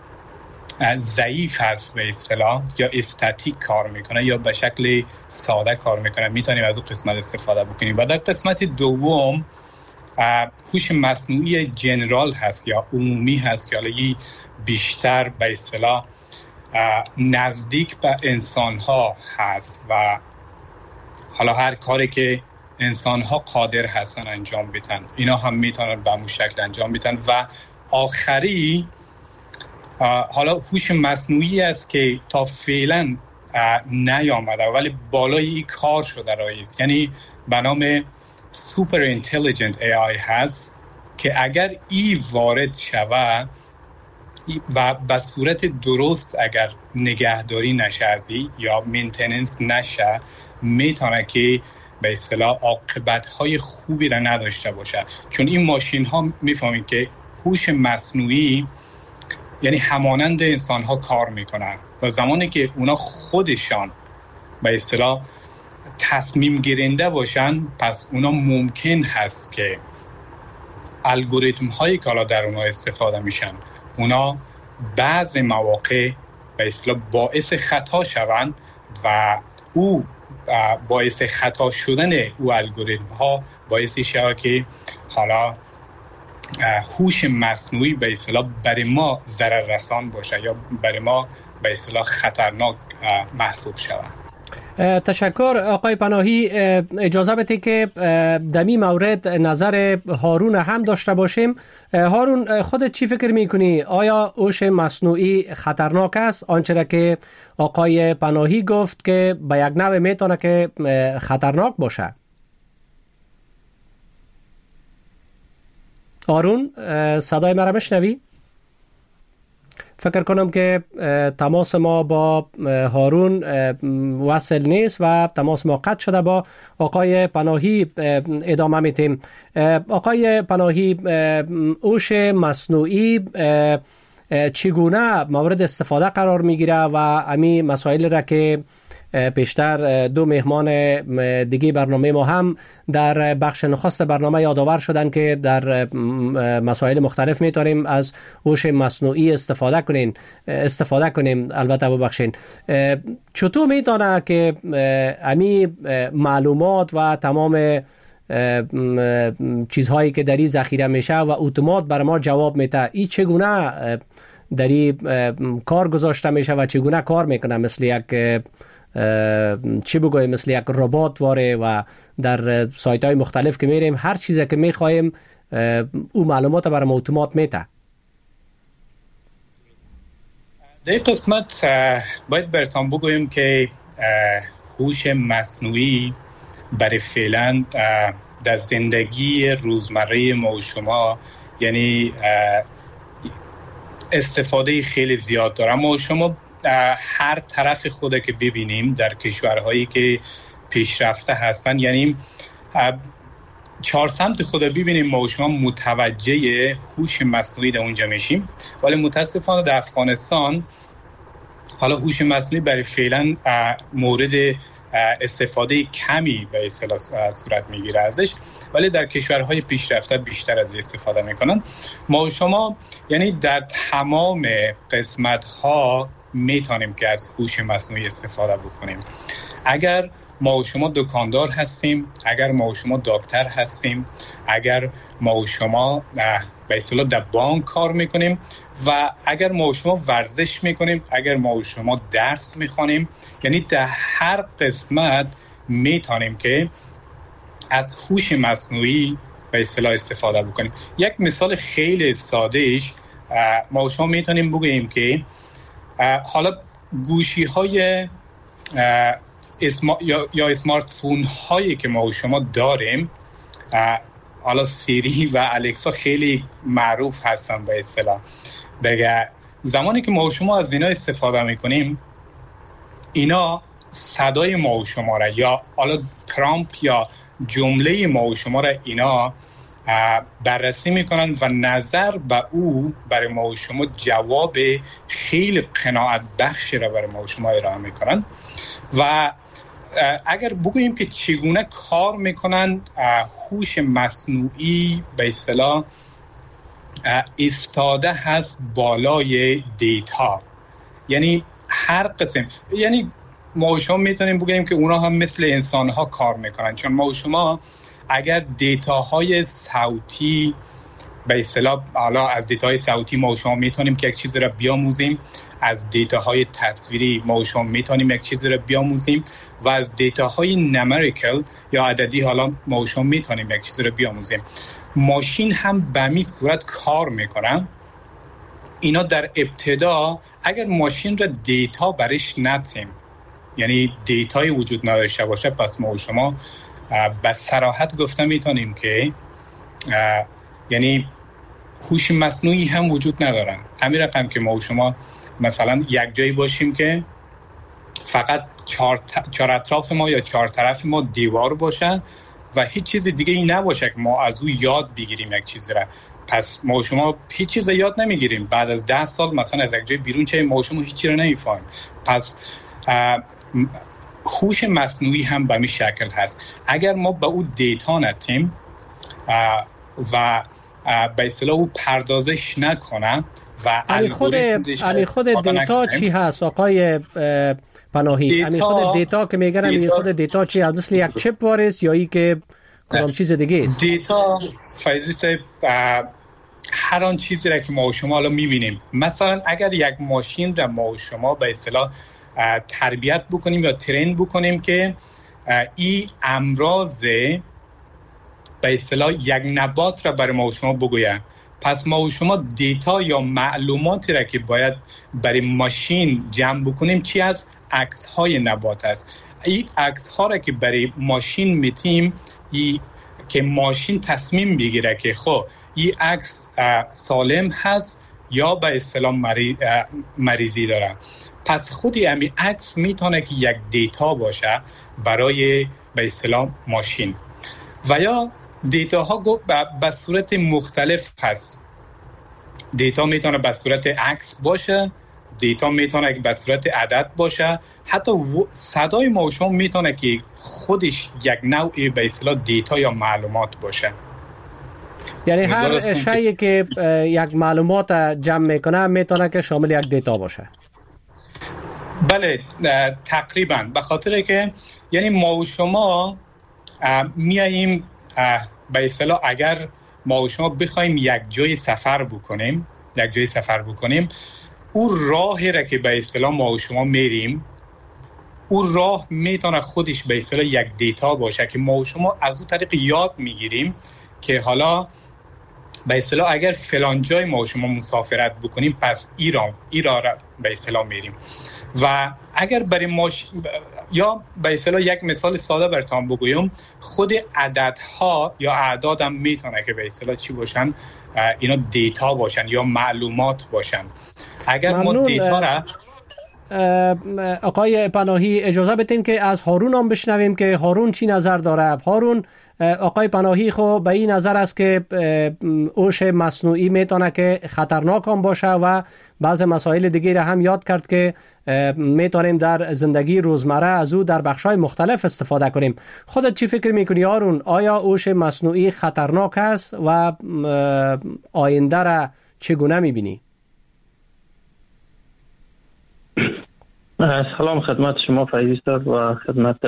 ضعیف هست به اصطلاح یا استاتیک کار میکنه یا به شکل ساده کار میکنه میتونیم از اون قسمت استفاده بکنیم. و در قسمت دوم هوش مصنوعی جنرال هست یا عمومی هست که حالا بیشتر به اصطلاح نزدیک به انسان ها هست و حالا هر کاری که انسان ها قادر هستن انجام بدن اینا هم میتونن به همون شکل انجام بدن. و آخری حالا هوش مصنوعی است که تا فعلا نیامده ولی بالای این کار شده رئیس، یعنی به نام سوپر اینتلیجنت AI هست که اگر ای وارد شود و به صورت درست اگر نگهداری نشه ازی یا مینتیننس نشه میتونه که به اصطلاح عاقبت‌های خوبی را نداشته باشه. چون این ماشین ها میفهمید که هوش مصنوعی یعنی همانند انسان ها کار میکنه و زمانی که اونا خودشان به اصطلاح تصمیم گیرنده باشن پس اونا ممکن هست که الگوریتم هایی که حالا در اونا استفاده میشن اونا بعض مواقع به اصطلاح باعث خطا شوند و او باعث خطا شدن او الگوریتم ها باعث شود که حالا هوش مصنوعی به اصطلاح برای ما ضرر رسان باشه یا برای ما به اصطلاح خطرناک محسوب شود. تشکر آقای پناهی. اجازه بده که در این مورد نظر هارون هم داشته باشیم. هارون، خودت چی فکر میکنی؟ آیا هوش مصنوعی خطرناک است؟ آنچه که آقای پناهی گفت که به یک نوع میتونه که خطرناک باشه. هارون، صدای مرا میشنوی؟ فکر کنم که تماس ما با هارون وصل نیست و تماس ما قطع شده. با آقای پناهی ادامه میتیم. آقای پناهی، هوش مصنوعی چگونه مورد استفاده قرار میگیره و امی مسائل را که پیشتر 2 مهمان دیگه برنامه ما هم در بخش نخست برنامه یادآور شدن که در مسائل مختلف میتونیم از هوش مصنوعی استفاده کنیم. البته ببخشین، چطور میتونه که امی معلومات و تمام چیزهایی که در این ذخیره میشه و اتومات بر ما جواب میده، این چگونه در این کار گذاشته میشه و چگونه کار میکنه؟ مثل یک چی بگویم، مثل یک ربات واره و در سایت های مختلف که میریم هر چیزی که میخوایم او معلومات برای اتومات میده. در قسمت باید براتون بگویم که هوش مصنوعی برای فعلا در زندگی روزمره ما و شما یعنی استفاده خیلی زیاد داره. ما و شما هر طرف خود که ببینیم در کشورهایی که پیشرفته هستن، یعنی 4 سمت خود ببینیم ما و شما متوجه هوش مصنوعی در اونجا میشیم، ولی متاسفانه در افغانستان حالا هوش مصنوعی برای فعلا مورد استفاده کمی به اصطلاح صورت میگیره ازش، ولی در کشورهای پیشرفته بیشتر از استفاده میکنن. ما و شما یعنی در تمام قسمت ها میتونیم که از هوش مصنوعی استفاده بکنیم. اگر ما و شما دکاندار هستیم، اگر ما و شما دکتر هستیم، اگر ما و شما به اصطلاح در بانک کار میکنیم و اگر ما و شما ورزش میکنیم، اگر ما و شما درس میخوانیم، یعنی در هر قسمت میتونیم که از هوش مصنوعی به اصطلاح استفاده بکنیم. یک مثال خیلی سادهش ما و شما میتونیم بگوییم که حالا گوشی های یا اسمارت فون هایی که ما و شما داریم، حالا سیری و الکسا خیلی معروف هستن به اصطلاح. دیگه زمانی که ما و شما از اینا استفاده میکنیم، اینا صدای ما و شما را یا حالا پرامپ یا جمله ما و شما را اینا بررسی میکنن و نظر به او برای ما و شما جواب خیلی قناعت بخش را برای ما و شما ارائه میکنن. و اگر بگوییم که چگونه کار میکنن، هوش مصنوعی به اصطلاح استاده هست بالای دیتا، یعنی هر قسم، یعنی ما و شما میتونیم بگیم که اونا هم مثل انسان ها کار میکنن، چون ما و شما اگر دیتاهای صوتی به اصطلاح، حالا از دیتاهای صوتی ما و شما میتونیم که یک چیزی را بیاموزیم، از دیتاهای تصویری ما و شما میتونیم یک چیزی را بیاموزیم و از دیتاهای نمریکل یا عددی حالا ما و شما میتونیم یک چیزی را بیاموزیم. ماشین هم به همین صورت کار میکنن. اینا در ابتدا اگر ماشین را دیتا برش ندیم، یعنی دیتای وجود نداشته باشه، پس ما و شما به صراحت گفته میتونیم که یعنی هوش مصنوعی هم وجود ندارن. همین رقم که ما و شما مثلا یک جایی باشیم که فقط چهار اطراف ما یا 4 طرف ما دیوار باشه و هیچ چیز دیگه ای نباشه که ما از او یاد بگیریم یک چیزی را، پس ما و شما هیچ چیز یاد نمیگیریم. بعد از 10 سال مثلا از یک جای بیرون چه ما و شما هیچ چیزی را نمیفهمیم. پس هوش مصنوعی هم به همین شکل هست. اگر ما به او دیتا ندیم و به اصطلاح او پردازش نکنه و خود دیتا چی هست آقای پناهی؟ خود دیتا که میگن خود دیتا چی هست؟ مثل یک چپ وارست یا ای که کدام چیز دیگه است؟ دیتا فیضی صاحب هر آن چیزی را که ما و شما الان میبینیم، مثلا اگر یک ماشین را ما و شما به اصطلاح تربیت بکنیم یا ترین بکنیم که این امراض به اصطلاح یک نبات را برای ما و شما بگوید، پس ما و شما دیتا یا معلوماتی را که باید برای ماشین جمع بکنیم چی از عکس های نبات است. این عکس ها را که برای ماشین میتیم که ماشین تصمیم بگیره که خب این عکس سالم هست یا به اصطلاح مریضی داره، پس خودی همین عکس میتونه که یک دیتا باشه برای به اصطلاح ماشین. و یا دیتا ها به صورت مختلف هست. دیتا میتونه به صورت عکس باشه، دیتا میتونه به صورت عدد باشه، حتی صدای ما و شما میتونه که خودش یک نوعی به اصطلاح دیتا یا معلومات باشه. یعنی هر شیئی که یک معلومات جمع میکنه میتونه که شامل یک دیتا باشه. بله تقریبا، به خاطر که یعنی ما و شما میاییم به اصطلاح اگر ما و شما بخوایم یک جای سفر بکنیم او راهی را که به اصطلاح ما و شما میریم، او راه میتونه خودش به اصطلاح یک دیتا باشه که ما و شما از اون طریق یاد میگیریم که حالا به اصطلاح اگر فلان جای ما و شما مسافرت بکنیم پس ایران را به اصطلاح میریم. و اگر برای یا به اصطلاح یک مثال ساده براتون بگویم، خود عددها یا اعداد هم میتونه که به اصطلاح چی باشن، اینا دیتا باشن یا معلومات باشن. اگر ما دیتا را آقای پناهی اجازه بدین که از هارون هم بشنویم که هارون چی نظر داره. هارون، آقای پناهی خو به این نظر است که هوش مصنوعی میتونه که خطرناک هم باشه و بعض مسائل دیگه را هم یاد کرد که میتونیم در زندگی روزمره از او در بخش‌های مختلف استفاده کنیم. خودت چی فکر میکنی هارون؟ آیا هوش مصنوعی خطرناک است و آینده را چگونه میبینی؟ سلام خدمت شما فیض صاحب و خدمت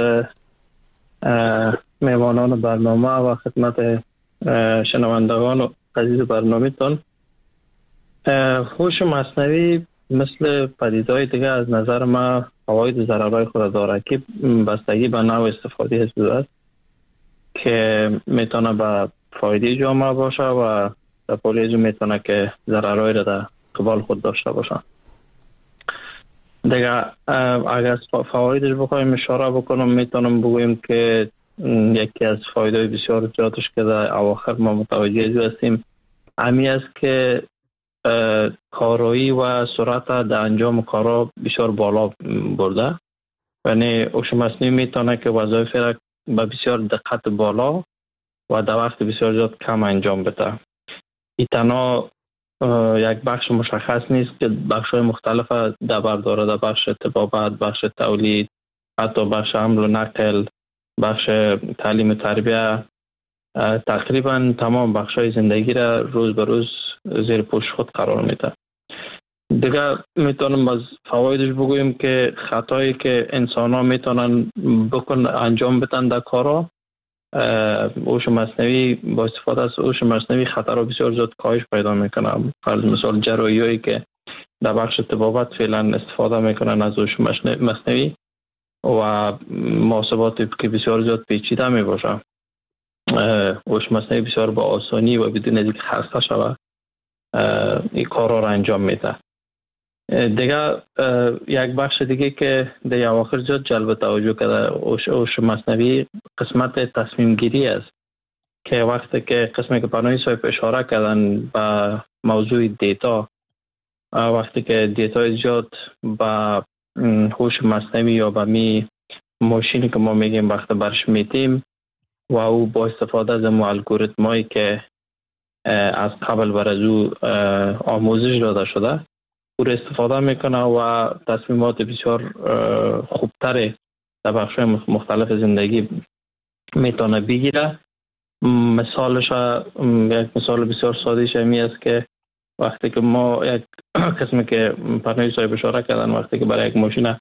میوانان برنامه و خدمت شنوندگان عزیز برنامه تان. هوش مصنوعی مثل پدیده‌های دیگه از نظر ما فواید و ضررهای خود داره که بستگی به نوع استفاده از او است که میتونه به فایده جامعه باشه و در پولی از میتونه که ضررهای را در قبال خود داشته باشه. دیگه اگر فوایدش بخوایم اشاره بکنم میتونم بگویم که یکی از فایده بسیار زیادش که در اواخر ما متوجه هستیم همی است که کارایی و سرعت در انجام کارا بسیار بالا برده. یعنی هوش مصنوعی میتونه که وظایف را با بسیار دقت بالا و در وقت بسیار زیاد کم انجام بده. این تنها یک بخش مشخص نیست که بخش‌های مختلف در بر داره، در بخش طبابت، بخش تولید، حتی بخش حمل و نقل، بخش تعلیم و تربیه، تقریبا تمام بخش‌های زندگی را روز به روز زیر پوش خود قرار میده. دیگه میتونم از فوایدش بگویم که خطایی که انسان‌ها میتونن انجام بدن در کارا، هوش مصنوعی با استفاده از هوش مصنوعی خطرها بسیار زیاد کاهش پیدا میکنه. فرض مثال جراحی‌هایی که در بخش طبابت فعلا استفاده میکنن از هوش مصنوعی و محاسبات که بسیار زیاد پیچیده میباشه، هوش مصنوعی بسیار با آسانی و بدون اینکه خسته شود این کارا را انجام میده. دیگه یک بخش دیگه که در اواخر زیاد جلب توجه کرده هوش مصنوعی قسمت تصمیم گیری است که وقتی که قسمی که پناهی صاحب اشاره کردن به موضوع دیتا، وقتی که دیتا زیاد به هوش مصنوعی یا به می ماشینی که ما میگیم وقتی برش میتیم و او با استفاده از الگوریتمایی که از قبل بر از او آموزش داده شده او را استفاده میکنه و تصمیمات بسیار خوبتر در بخش‌های مختلف زندگی میتونه بگیره. مثالش یک مثال بسیار سادهش همی است که وقتی که ما یک قسمی که پناهی صاحب اشاره کردن، وقتی که برای یک ماشین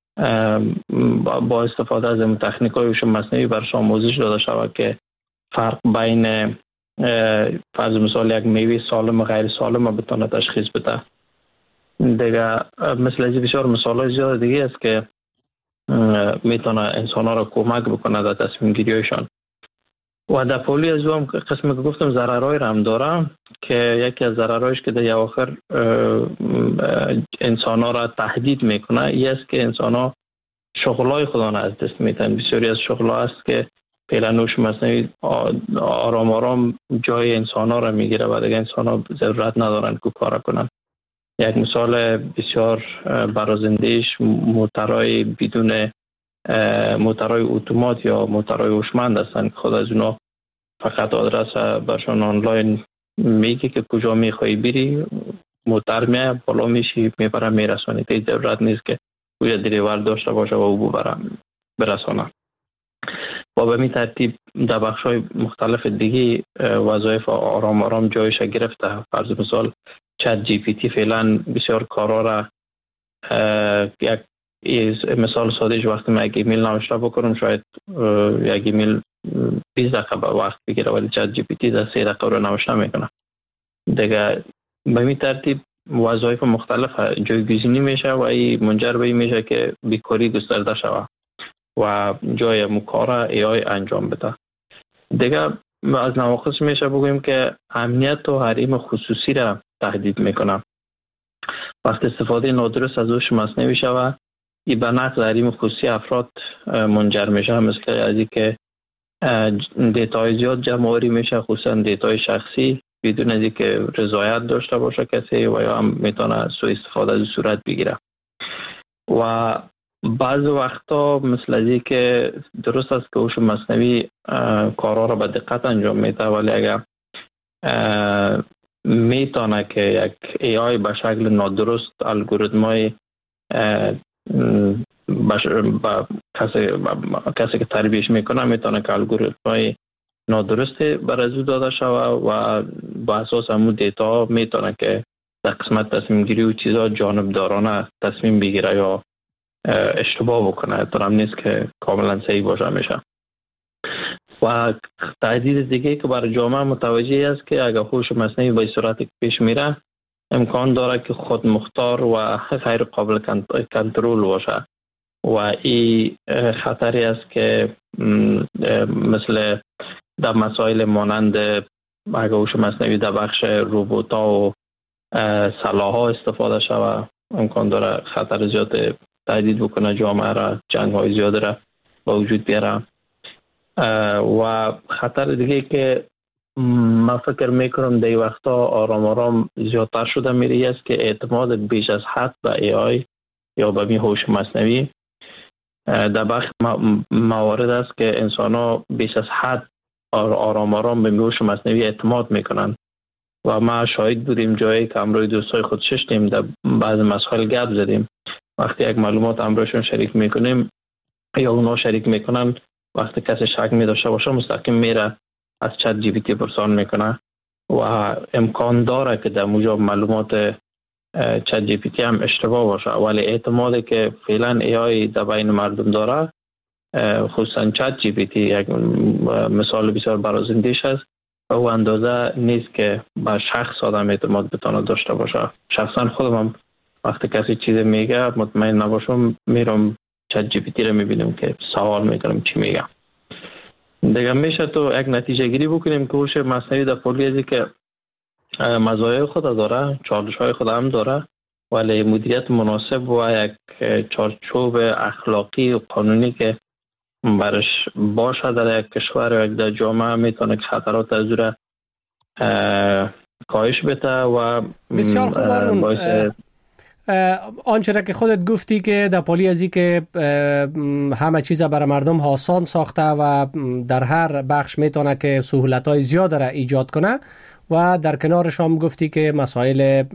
با استفاده از تکنیک‌های هوش مصنوعی برش آموزش داده شود که فرق بین فرض مثال یک میوه سالم و غیر سالم بتونه تشخیص بده. دیگه مثل از بسیار مثال‌های زیاد دیگه است که میتونه انسان‌ها را کمک بکنه در تصمیم گیری‌هایشان. و در پولی از اون قسمی که گفتم ضررهای را هم داره که یکی از ضررهایش که در اواخر انسان‌ها را تهدید میکنه این است که انسان‌ها شغلای خودشان از دست میدن. بسیاری از شغل‌ها است که فعلا هوش مصنوعی آرام آرام جای انسان‌ها را میگیره و دیگه انسان‌ها ضرورت ندارن که کار کنن. یک مثال بسیار برازنده‌اش موترهای بدون موترهای اتومات یا موترهای هوشمند هستند که خود از اونا فقط آدرس برشان آنلاین میگه که کجا میخوای بری، موتر میاد بالا میشی میبره میرسونی، دیگه ضرورت نیست که کجا دریور داشته باشه و او برسانه. با به می ترتیب در بخش‌های مختلف دیگه وظایف آرام آرام جایش گرفته. فرض مثال چت جی پی تی فعلا بسیار کارا را یک مثال سادهش وقتی من یک ایمیل نوشته بکنم شاید یک ایمیل 20 دقیقه وقت بگیره ولی چت جی پی تی در 3 دقیقه رو نوشته میکنه. دیگه به این ترتیب وظایف مختلف جایگزینی میشه و این منجر به این میشه که بیکاری گسترده شود و جای مکار ای آی انجام بده. دیگه از نواقص میشه بگویم که امنیت و حریم خصوصی را تهدید میکنه. وقتی استفاده نادرست از هوش مصنوعی شود این به نقض حریم خصوصی افراد منجر میشه، مثل از اینکه دیتای زیاد جمع آوری میشه، خصوصا دیتای شخصی بدون از اینکه رضایت داشته باشه کسی و یا هم میتونه سوء استفاده از صورت بگیره. و بعض وقتا مثل ازی که درست است که هوش مصنوعی کارها را به دقت انجام میده، ولی اگر میتونه که یک AI به شکل نادرست الگوریتمای کسی که تربیتش میکنه میتونه که الگوریتمای نادرست برای داده شوه و با اساس همون دیتا میتونه که در قسمت تصمیم گیری و چیزا جانبدارانه تصمیم بگیره یا اشتباه بکنه. طورم نیست که کاملا صحیح باشه میشه. و تهدید دیگه که برای جامعه متوجه است که اگر هوش مصنوعی به صورت پیش میره امکان داره که خود مختار و غیر قابل کنترل باشه و این خطری است که مثل در مسائل مانند اگر هوش مصنوعی در بخش روبوتا و سلاح‌ها استفاده شود امکان داره خطر زیاد تهدید بکنه جامعه را، جنگ‌های زیاد را به وجود بیاره. و خطر دیگه که من فکر میکنم در وقتا آرام زیادتر شده میره است که اعتماد بیش از حد به AI یا به می هوش مصنوعی در بخش موارد است که انسان ها بیش از حد آرام به می هوش مصنوعی اعتماد میکنن و ما شاهد بودیم جایی که امروی دوستای خود ششتیم در بعض مسائل گپ زدیم. وقتی یک معلومات امروشون شریک میکنیم یا اونا شریک میکنن، وقتی کسی شک می داشته باشه مستقیم میره از چت جی پی تی پرسان میکنه و امکان داره که در موجب معلومات چت جی پی تی هم اشتباه باشه، ولی احتمالی که فعلا AI در بین مردم داره خصوصا چت جی پی تی یک مثال بسیار برازنده‌اش است و او اندازه نیست که به شخص آدم اعتماد بتونه داشته باشه. شخصا خودم هم وقتی کسی چیز میگه مطمئن نباشم میرم چت جی پی تی رو میبینیم که سوال میکنم چی میگم. دیگه میشه تو یک نتیجه گیری بکنیم که هوش مصنوعی در پولی ازی که مزایای خود داره، چالش های خود هم داره، ولی مدیریت مناسب و یک چارچوب اخلاقی و قانونی که برش باشه در یک کشور و یک در جامعه میتونه که خطرات از او کاهش بده و بسیار خوب. آنچه را که خودت گفتی که در پالی ازی که همه چیز برای مردم آسان ساخته و در هر بخش میتونه که سهولت‌های زیاد را ایجاد کنه و در کنارش هم گفتی که مسائل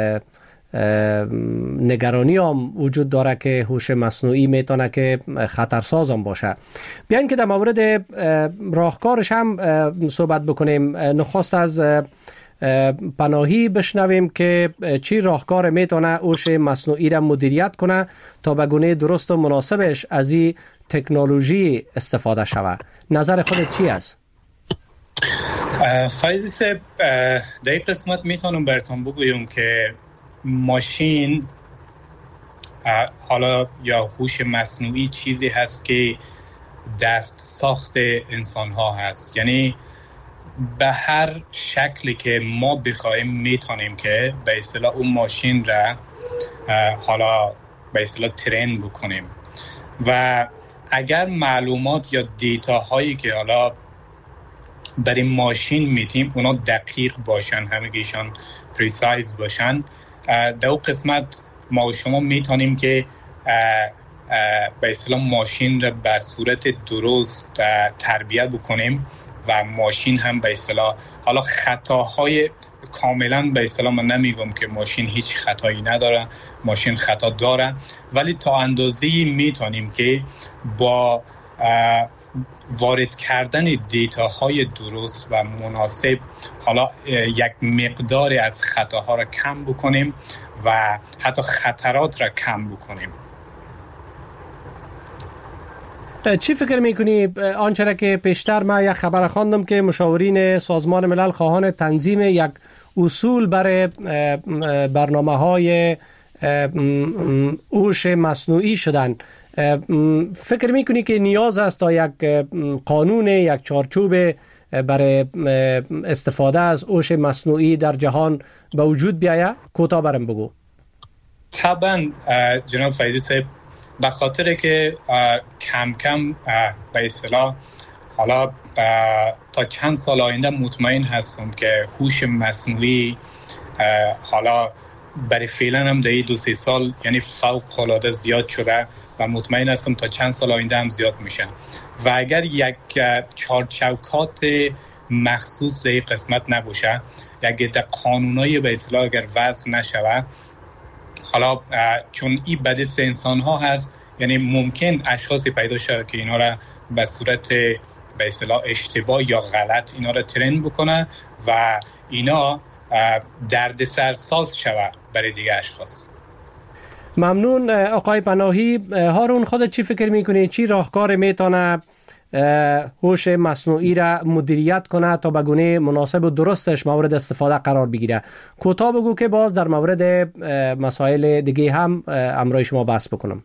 نگرانی هم وجود داره که هوش مصنوعی میتونه که خطرساز هم باشه. بیاین که در مورد راهکارش هم صحبت بکنیم. نخست از پناهی بشنویم که چی راهکار میتونه هوش مصنوعی را مدیریت کنه تا به گونه درست و مناسبش از این تکنولوژی استفاده شود. نظر خودت چی است؟ فایزی صاحب، در این قسمت میتونم براتون بگویم که ماشین حالا یا هوش مصنوعی چیزی هست که دست ساخت انسان ها هست، یعنی به هر شکلی که ما بخوایم میتونیم که به اصطلاح اون ماشین را حالا به اصطلاح ترین بکنیم و اگر معلومات یا دیتا هایی که حالا در این ماشین میتیم اونا دقیق باشن، همگیشان پریسایز باشن، در اون قسمت ما و شما میتونیم که به اصطلاح ماشین را به صورت درست تربیت بکنیم و ماشین هم به اصطلاح حالا خطاهای کاملا به اصطلاح من نمیگم که ماشین هیچ خطایی نداره، ماشین خطا داره، ولی تا اندازه‌ای میتونیم که با وارد کردن دیتاهای درست و مناسب حالا یک مقداری از خطاها را کم بکنیم و حتی خطرات را کم بکنیم. چی فکر میکنی؟ آنچه را که پیشتر من یک خبر خواندم که مشاورین سازمان ملل خواهان تنظیم یک اصول برای برنامه‌های هوش مصنوعی شدن، فکر میکنی که نیاز است تا یک قانون، یک چارچوب برای استفاده از هوش مصنوعی در جهان به وجود بیاید؟ کوتاه برام بگو. طبعا جناب فیضی صاحب، به خاطر که کم کم به اصطلاح حالا تا چند سال آینده مطمئن هستم که هوش مصنوعی حالا برای فعلا هم در 2-3 سال یعنی فوق العاده زیاد شده و مطمئن هستم تا چند سال آینده هم زیاد میشه. و اگر یک چارچوکات مخصوص در قسمت نباشه، یک قانونایی به اصطلاح اگر وضع نشوه، حالا چون این بدست انسان ها هست، یعنی ممکن اشخاصی پیدا شده که اینا را به صورت به اصطلاح اشتباه یا غلط اینا را ترین بکنه و اینا دردسرساز شوه برای دیگه اشخاص. ممنون آقای پناهی. هارون، خودت چی فکر میکنی؟ چی راهکار میتونه هوش مصنوعی را مدیریت کنه تا به گونه مناسب و درستش مورد استفاده قرار بگیره؟ کوتاه بگو که باز در مورد مسائل دیگه هم همراه شما بحث بکنم.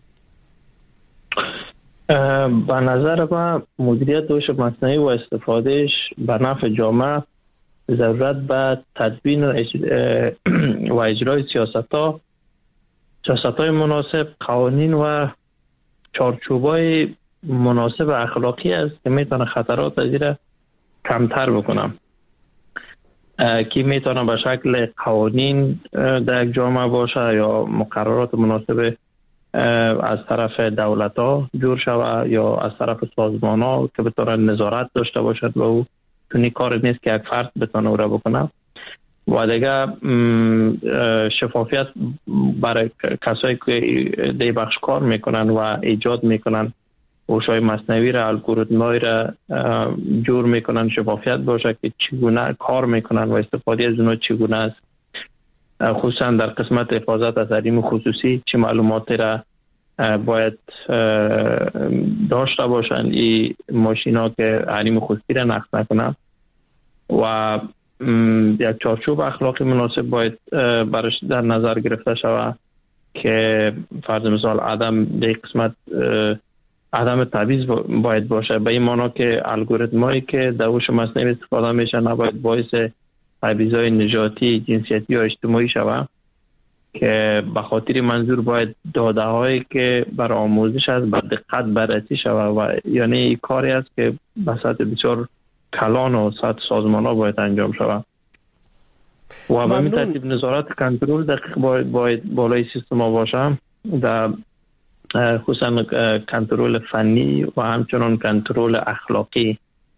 به نظر من مدیریت هوش مصنوعی و استفادهش به نفع جامعه ضرورت به تدوین و اجرای سیاست‌های مناسب، قوانین و چارچوب‌های مناسب اخلاقی است که میتونه خطرات از این کمتر بکنم، که میتونه به شکل قوانین در یک جامعه باشه یا مقررات مناسب از طرف دولت‌ها جور شود یا از طرف سازمان‌ها که بتونن نظارت داشته باشد و او تونی کار نیست که یک فرد بتونه او را بکنه. و دیگه شفافیت برای کسایی که دی بخش کار میکنن و ایجاد میکنن هوش‌های مصنوعی را، الگوریتم‌های را جور میکنن، شفافیت باشه که چگونه کار میکنن و استفاده از اونها چگونه است، خصوصا در قسمت حفاظت از حریم خصوصی چه معلوماتی را باید داشته باشن این ماشینا که حریم خصوصی را نقض نکنن و یک چارچوب اخلاقی مناسب باید برش در نظر گرفته شود که فرض مثال عدم تبعیض باید باشه، به این معنی که الگوریتمایی که در هوش مصنوعی استفاده میشه نباید باعث تبعیض‌های نژادی، جنسیتی یا اجتماعی شود، که به خاطر منظور باید داده هایی که برای آموزش است به دقت بررسی شود و یعنی کاری است که به سطح بسیار کلان و سطح سازمان ها باید انجام شود و به این ترتیب نظارت کنترل دقیق باید بالای سیستم ها باشه، در خصوصا کنترل فنی و همچنان کنترل اخلاقی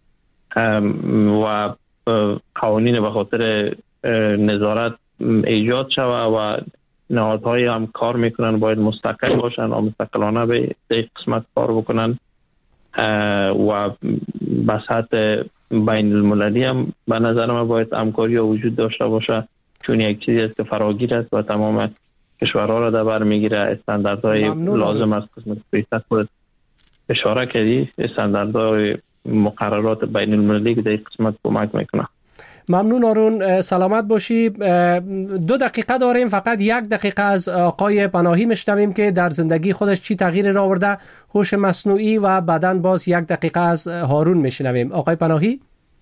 و قوانین به خاطر نظارت ایجاد شود و نهادهای هم کار میکنن باید مستقل باشن و مستقلانه به قسمت کار بکنن و به سطح بین المللی هم به نظر من باید همکاری وجود داشته باشه، چون یک چیزی است که فراگیر است و تمام کشورها را در بر میگیره. استانداردهای لازم است قسمت بیشتر خود اشاره کردی، استانداردهای مقررات بین المللی که در قسمت کمک میکنه. ممنون هارون، سلامت باشی. 2 دقیقه داریم، فقط 1 دقیقه از آقای پناهی میشنویم که در زندگی خودش چی تغییر را آورده هوش مصنوعی و بعداً باز 1 دقیقه از هارون میشنویم. آقای پناهی.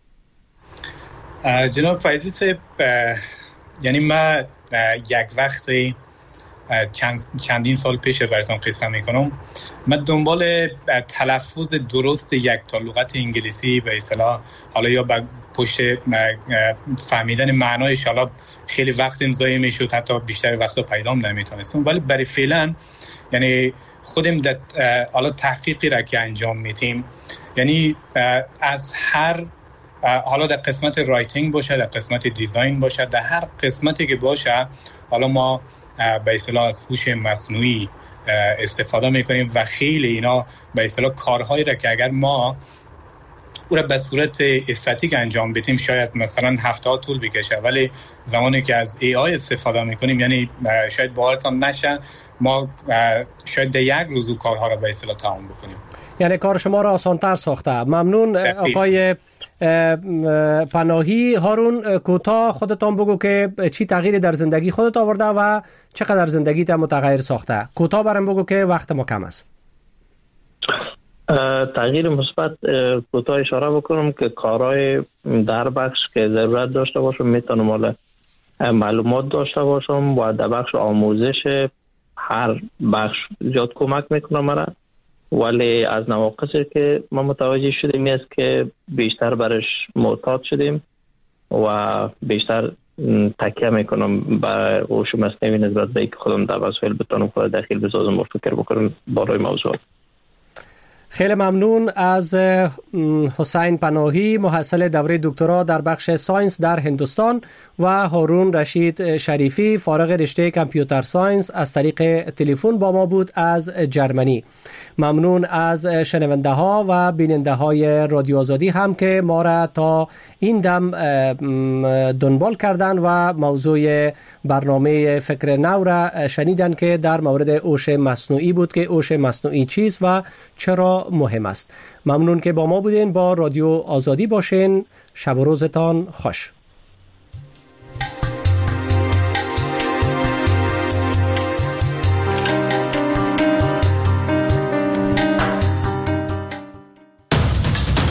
جناب فیضی صاحب، یعنی من یک وقتی چندین سال پیش براتون قصه میکنم، من دنبال تلفظ درست یک تا لغت انگلیسی به اصطلاح، حالا یا پشت فهمیدن معنایش حالا خیلی وقت امضایی میشد، حتی بیشتر وقتا پیدام نمیتونستم، ولی برای فعلا یعنی خودم حالا تحقیقی را که انجام میدیم، یعنی از هر حالا در قسمت رایتینگ باشه، در قسمت دیزاین باشه، در هر قسمتی که باشه، حالا ما به اصطلاح از هوش مصنوعی استفاده میکنیم و خیلی اینا به اصطلاح کارهایی را که اگر ما او را به صورت استاتیک انجام بدیم شاید مثلا هفته ها طول بکشه، ولی زمانی که از AI استفاده میکنیم یعنی شاید باورتان نشه ما شاید در 1 روز کارها را به اصطلاح تمام بکنیم، یعنی کار شما را آسان‌تر ساخته. ممنون آقای پناهی. هارون، کوتاه خودتان بگو که چی تغییری در زندگی خودت آورده و چقدر زندگیت متغیر ساخته. کوتاه برام بگو که وقت ما کم است. تغییر مثبت کوتاه اشاره بکنم که کارهای در بخش که ضرورت داشته باشم میتونم مال معلومات داشته باشم و در بخش آموزش هر بخش زیاد کمک میکنم مرا، ولی از نواقصی که ما متوجه شدیم است که بیشتر برش معتاد شدیم و بیشتر تکیه میکنم به هوش مصنوعی نسبت به اینکه خودم در وسایل بتونم خود داخل بسازم و فکر بکنم برای موضوع. خیلی ممنون از حسین پناهی، محصل دوره دکترا در بخش ساینس در هندوستان، و هارون رشید شریفی، فارغ رشته کامپیوتر ساینس، از طریق تلفن با ما بود از جرمنی. ممنون از شنونده ها و بیننده های رادیو آزادی هم که ما را تا این دم دنبال کردن و موضوع برنامه فکر نو را شنیدن که در مورد هوش مصنوعی بود که هوش مصنوعی چیست و چرا مهم است. ممنون که با ما بودین. با رادیو آزادی باشین. شب و روزتان خوش.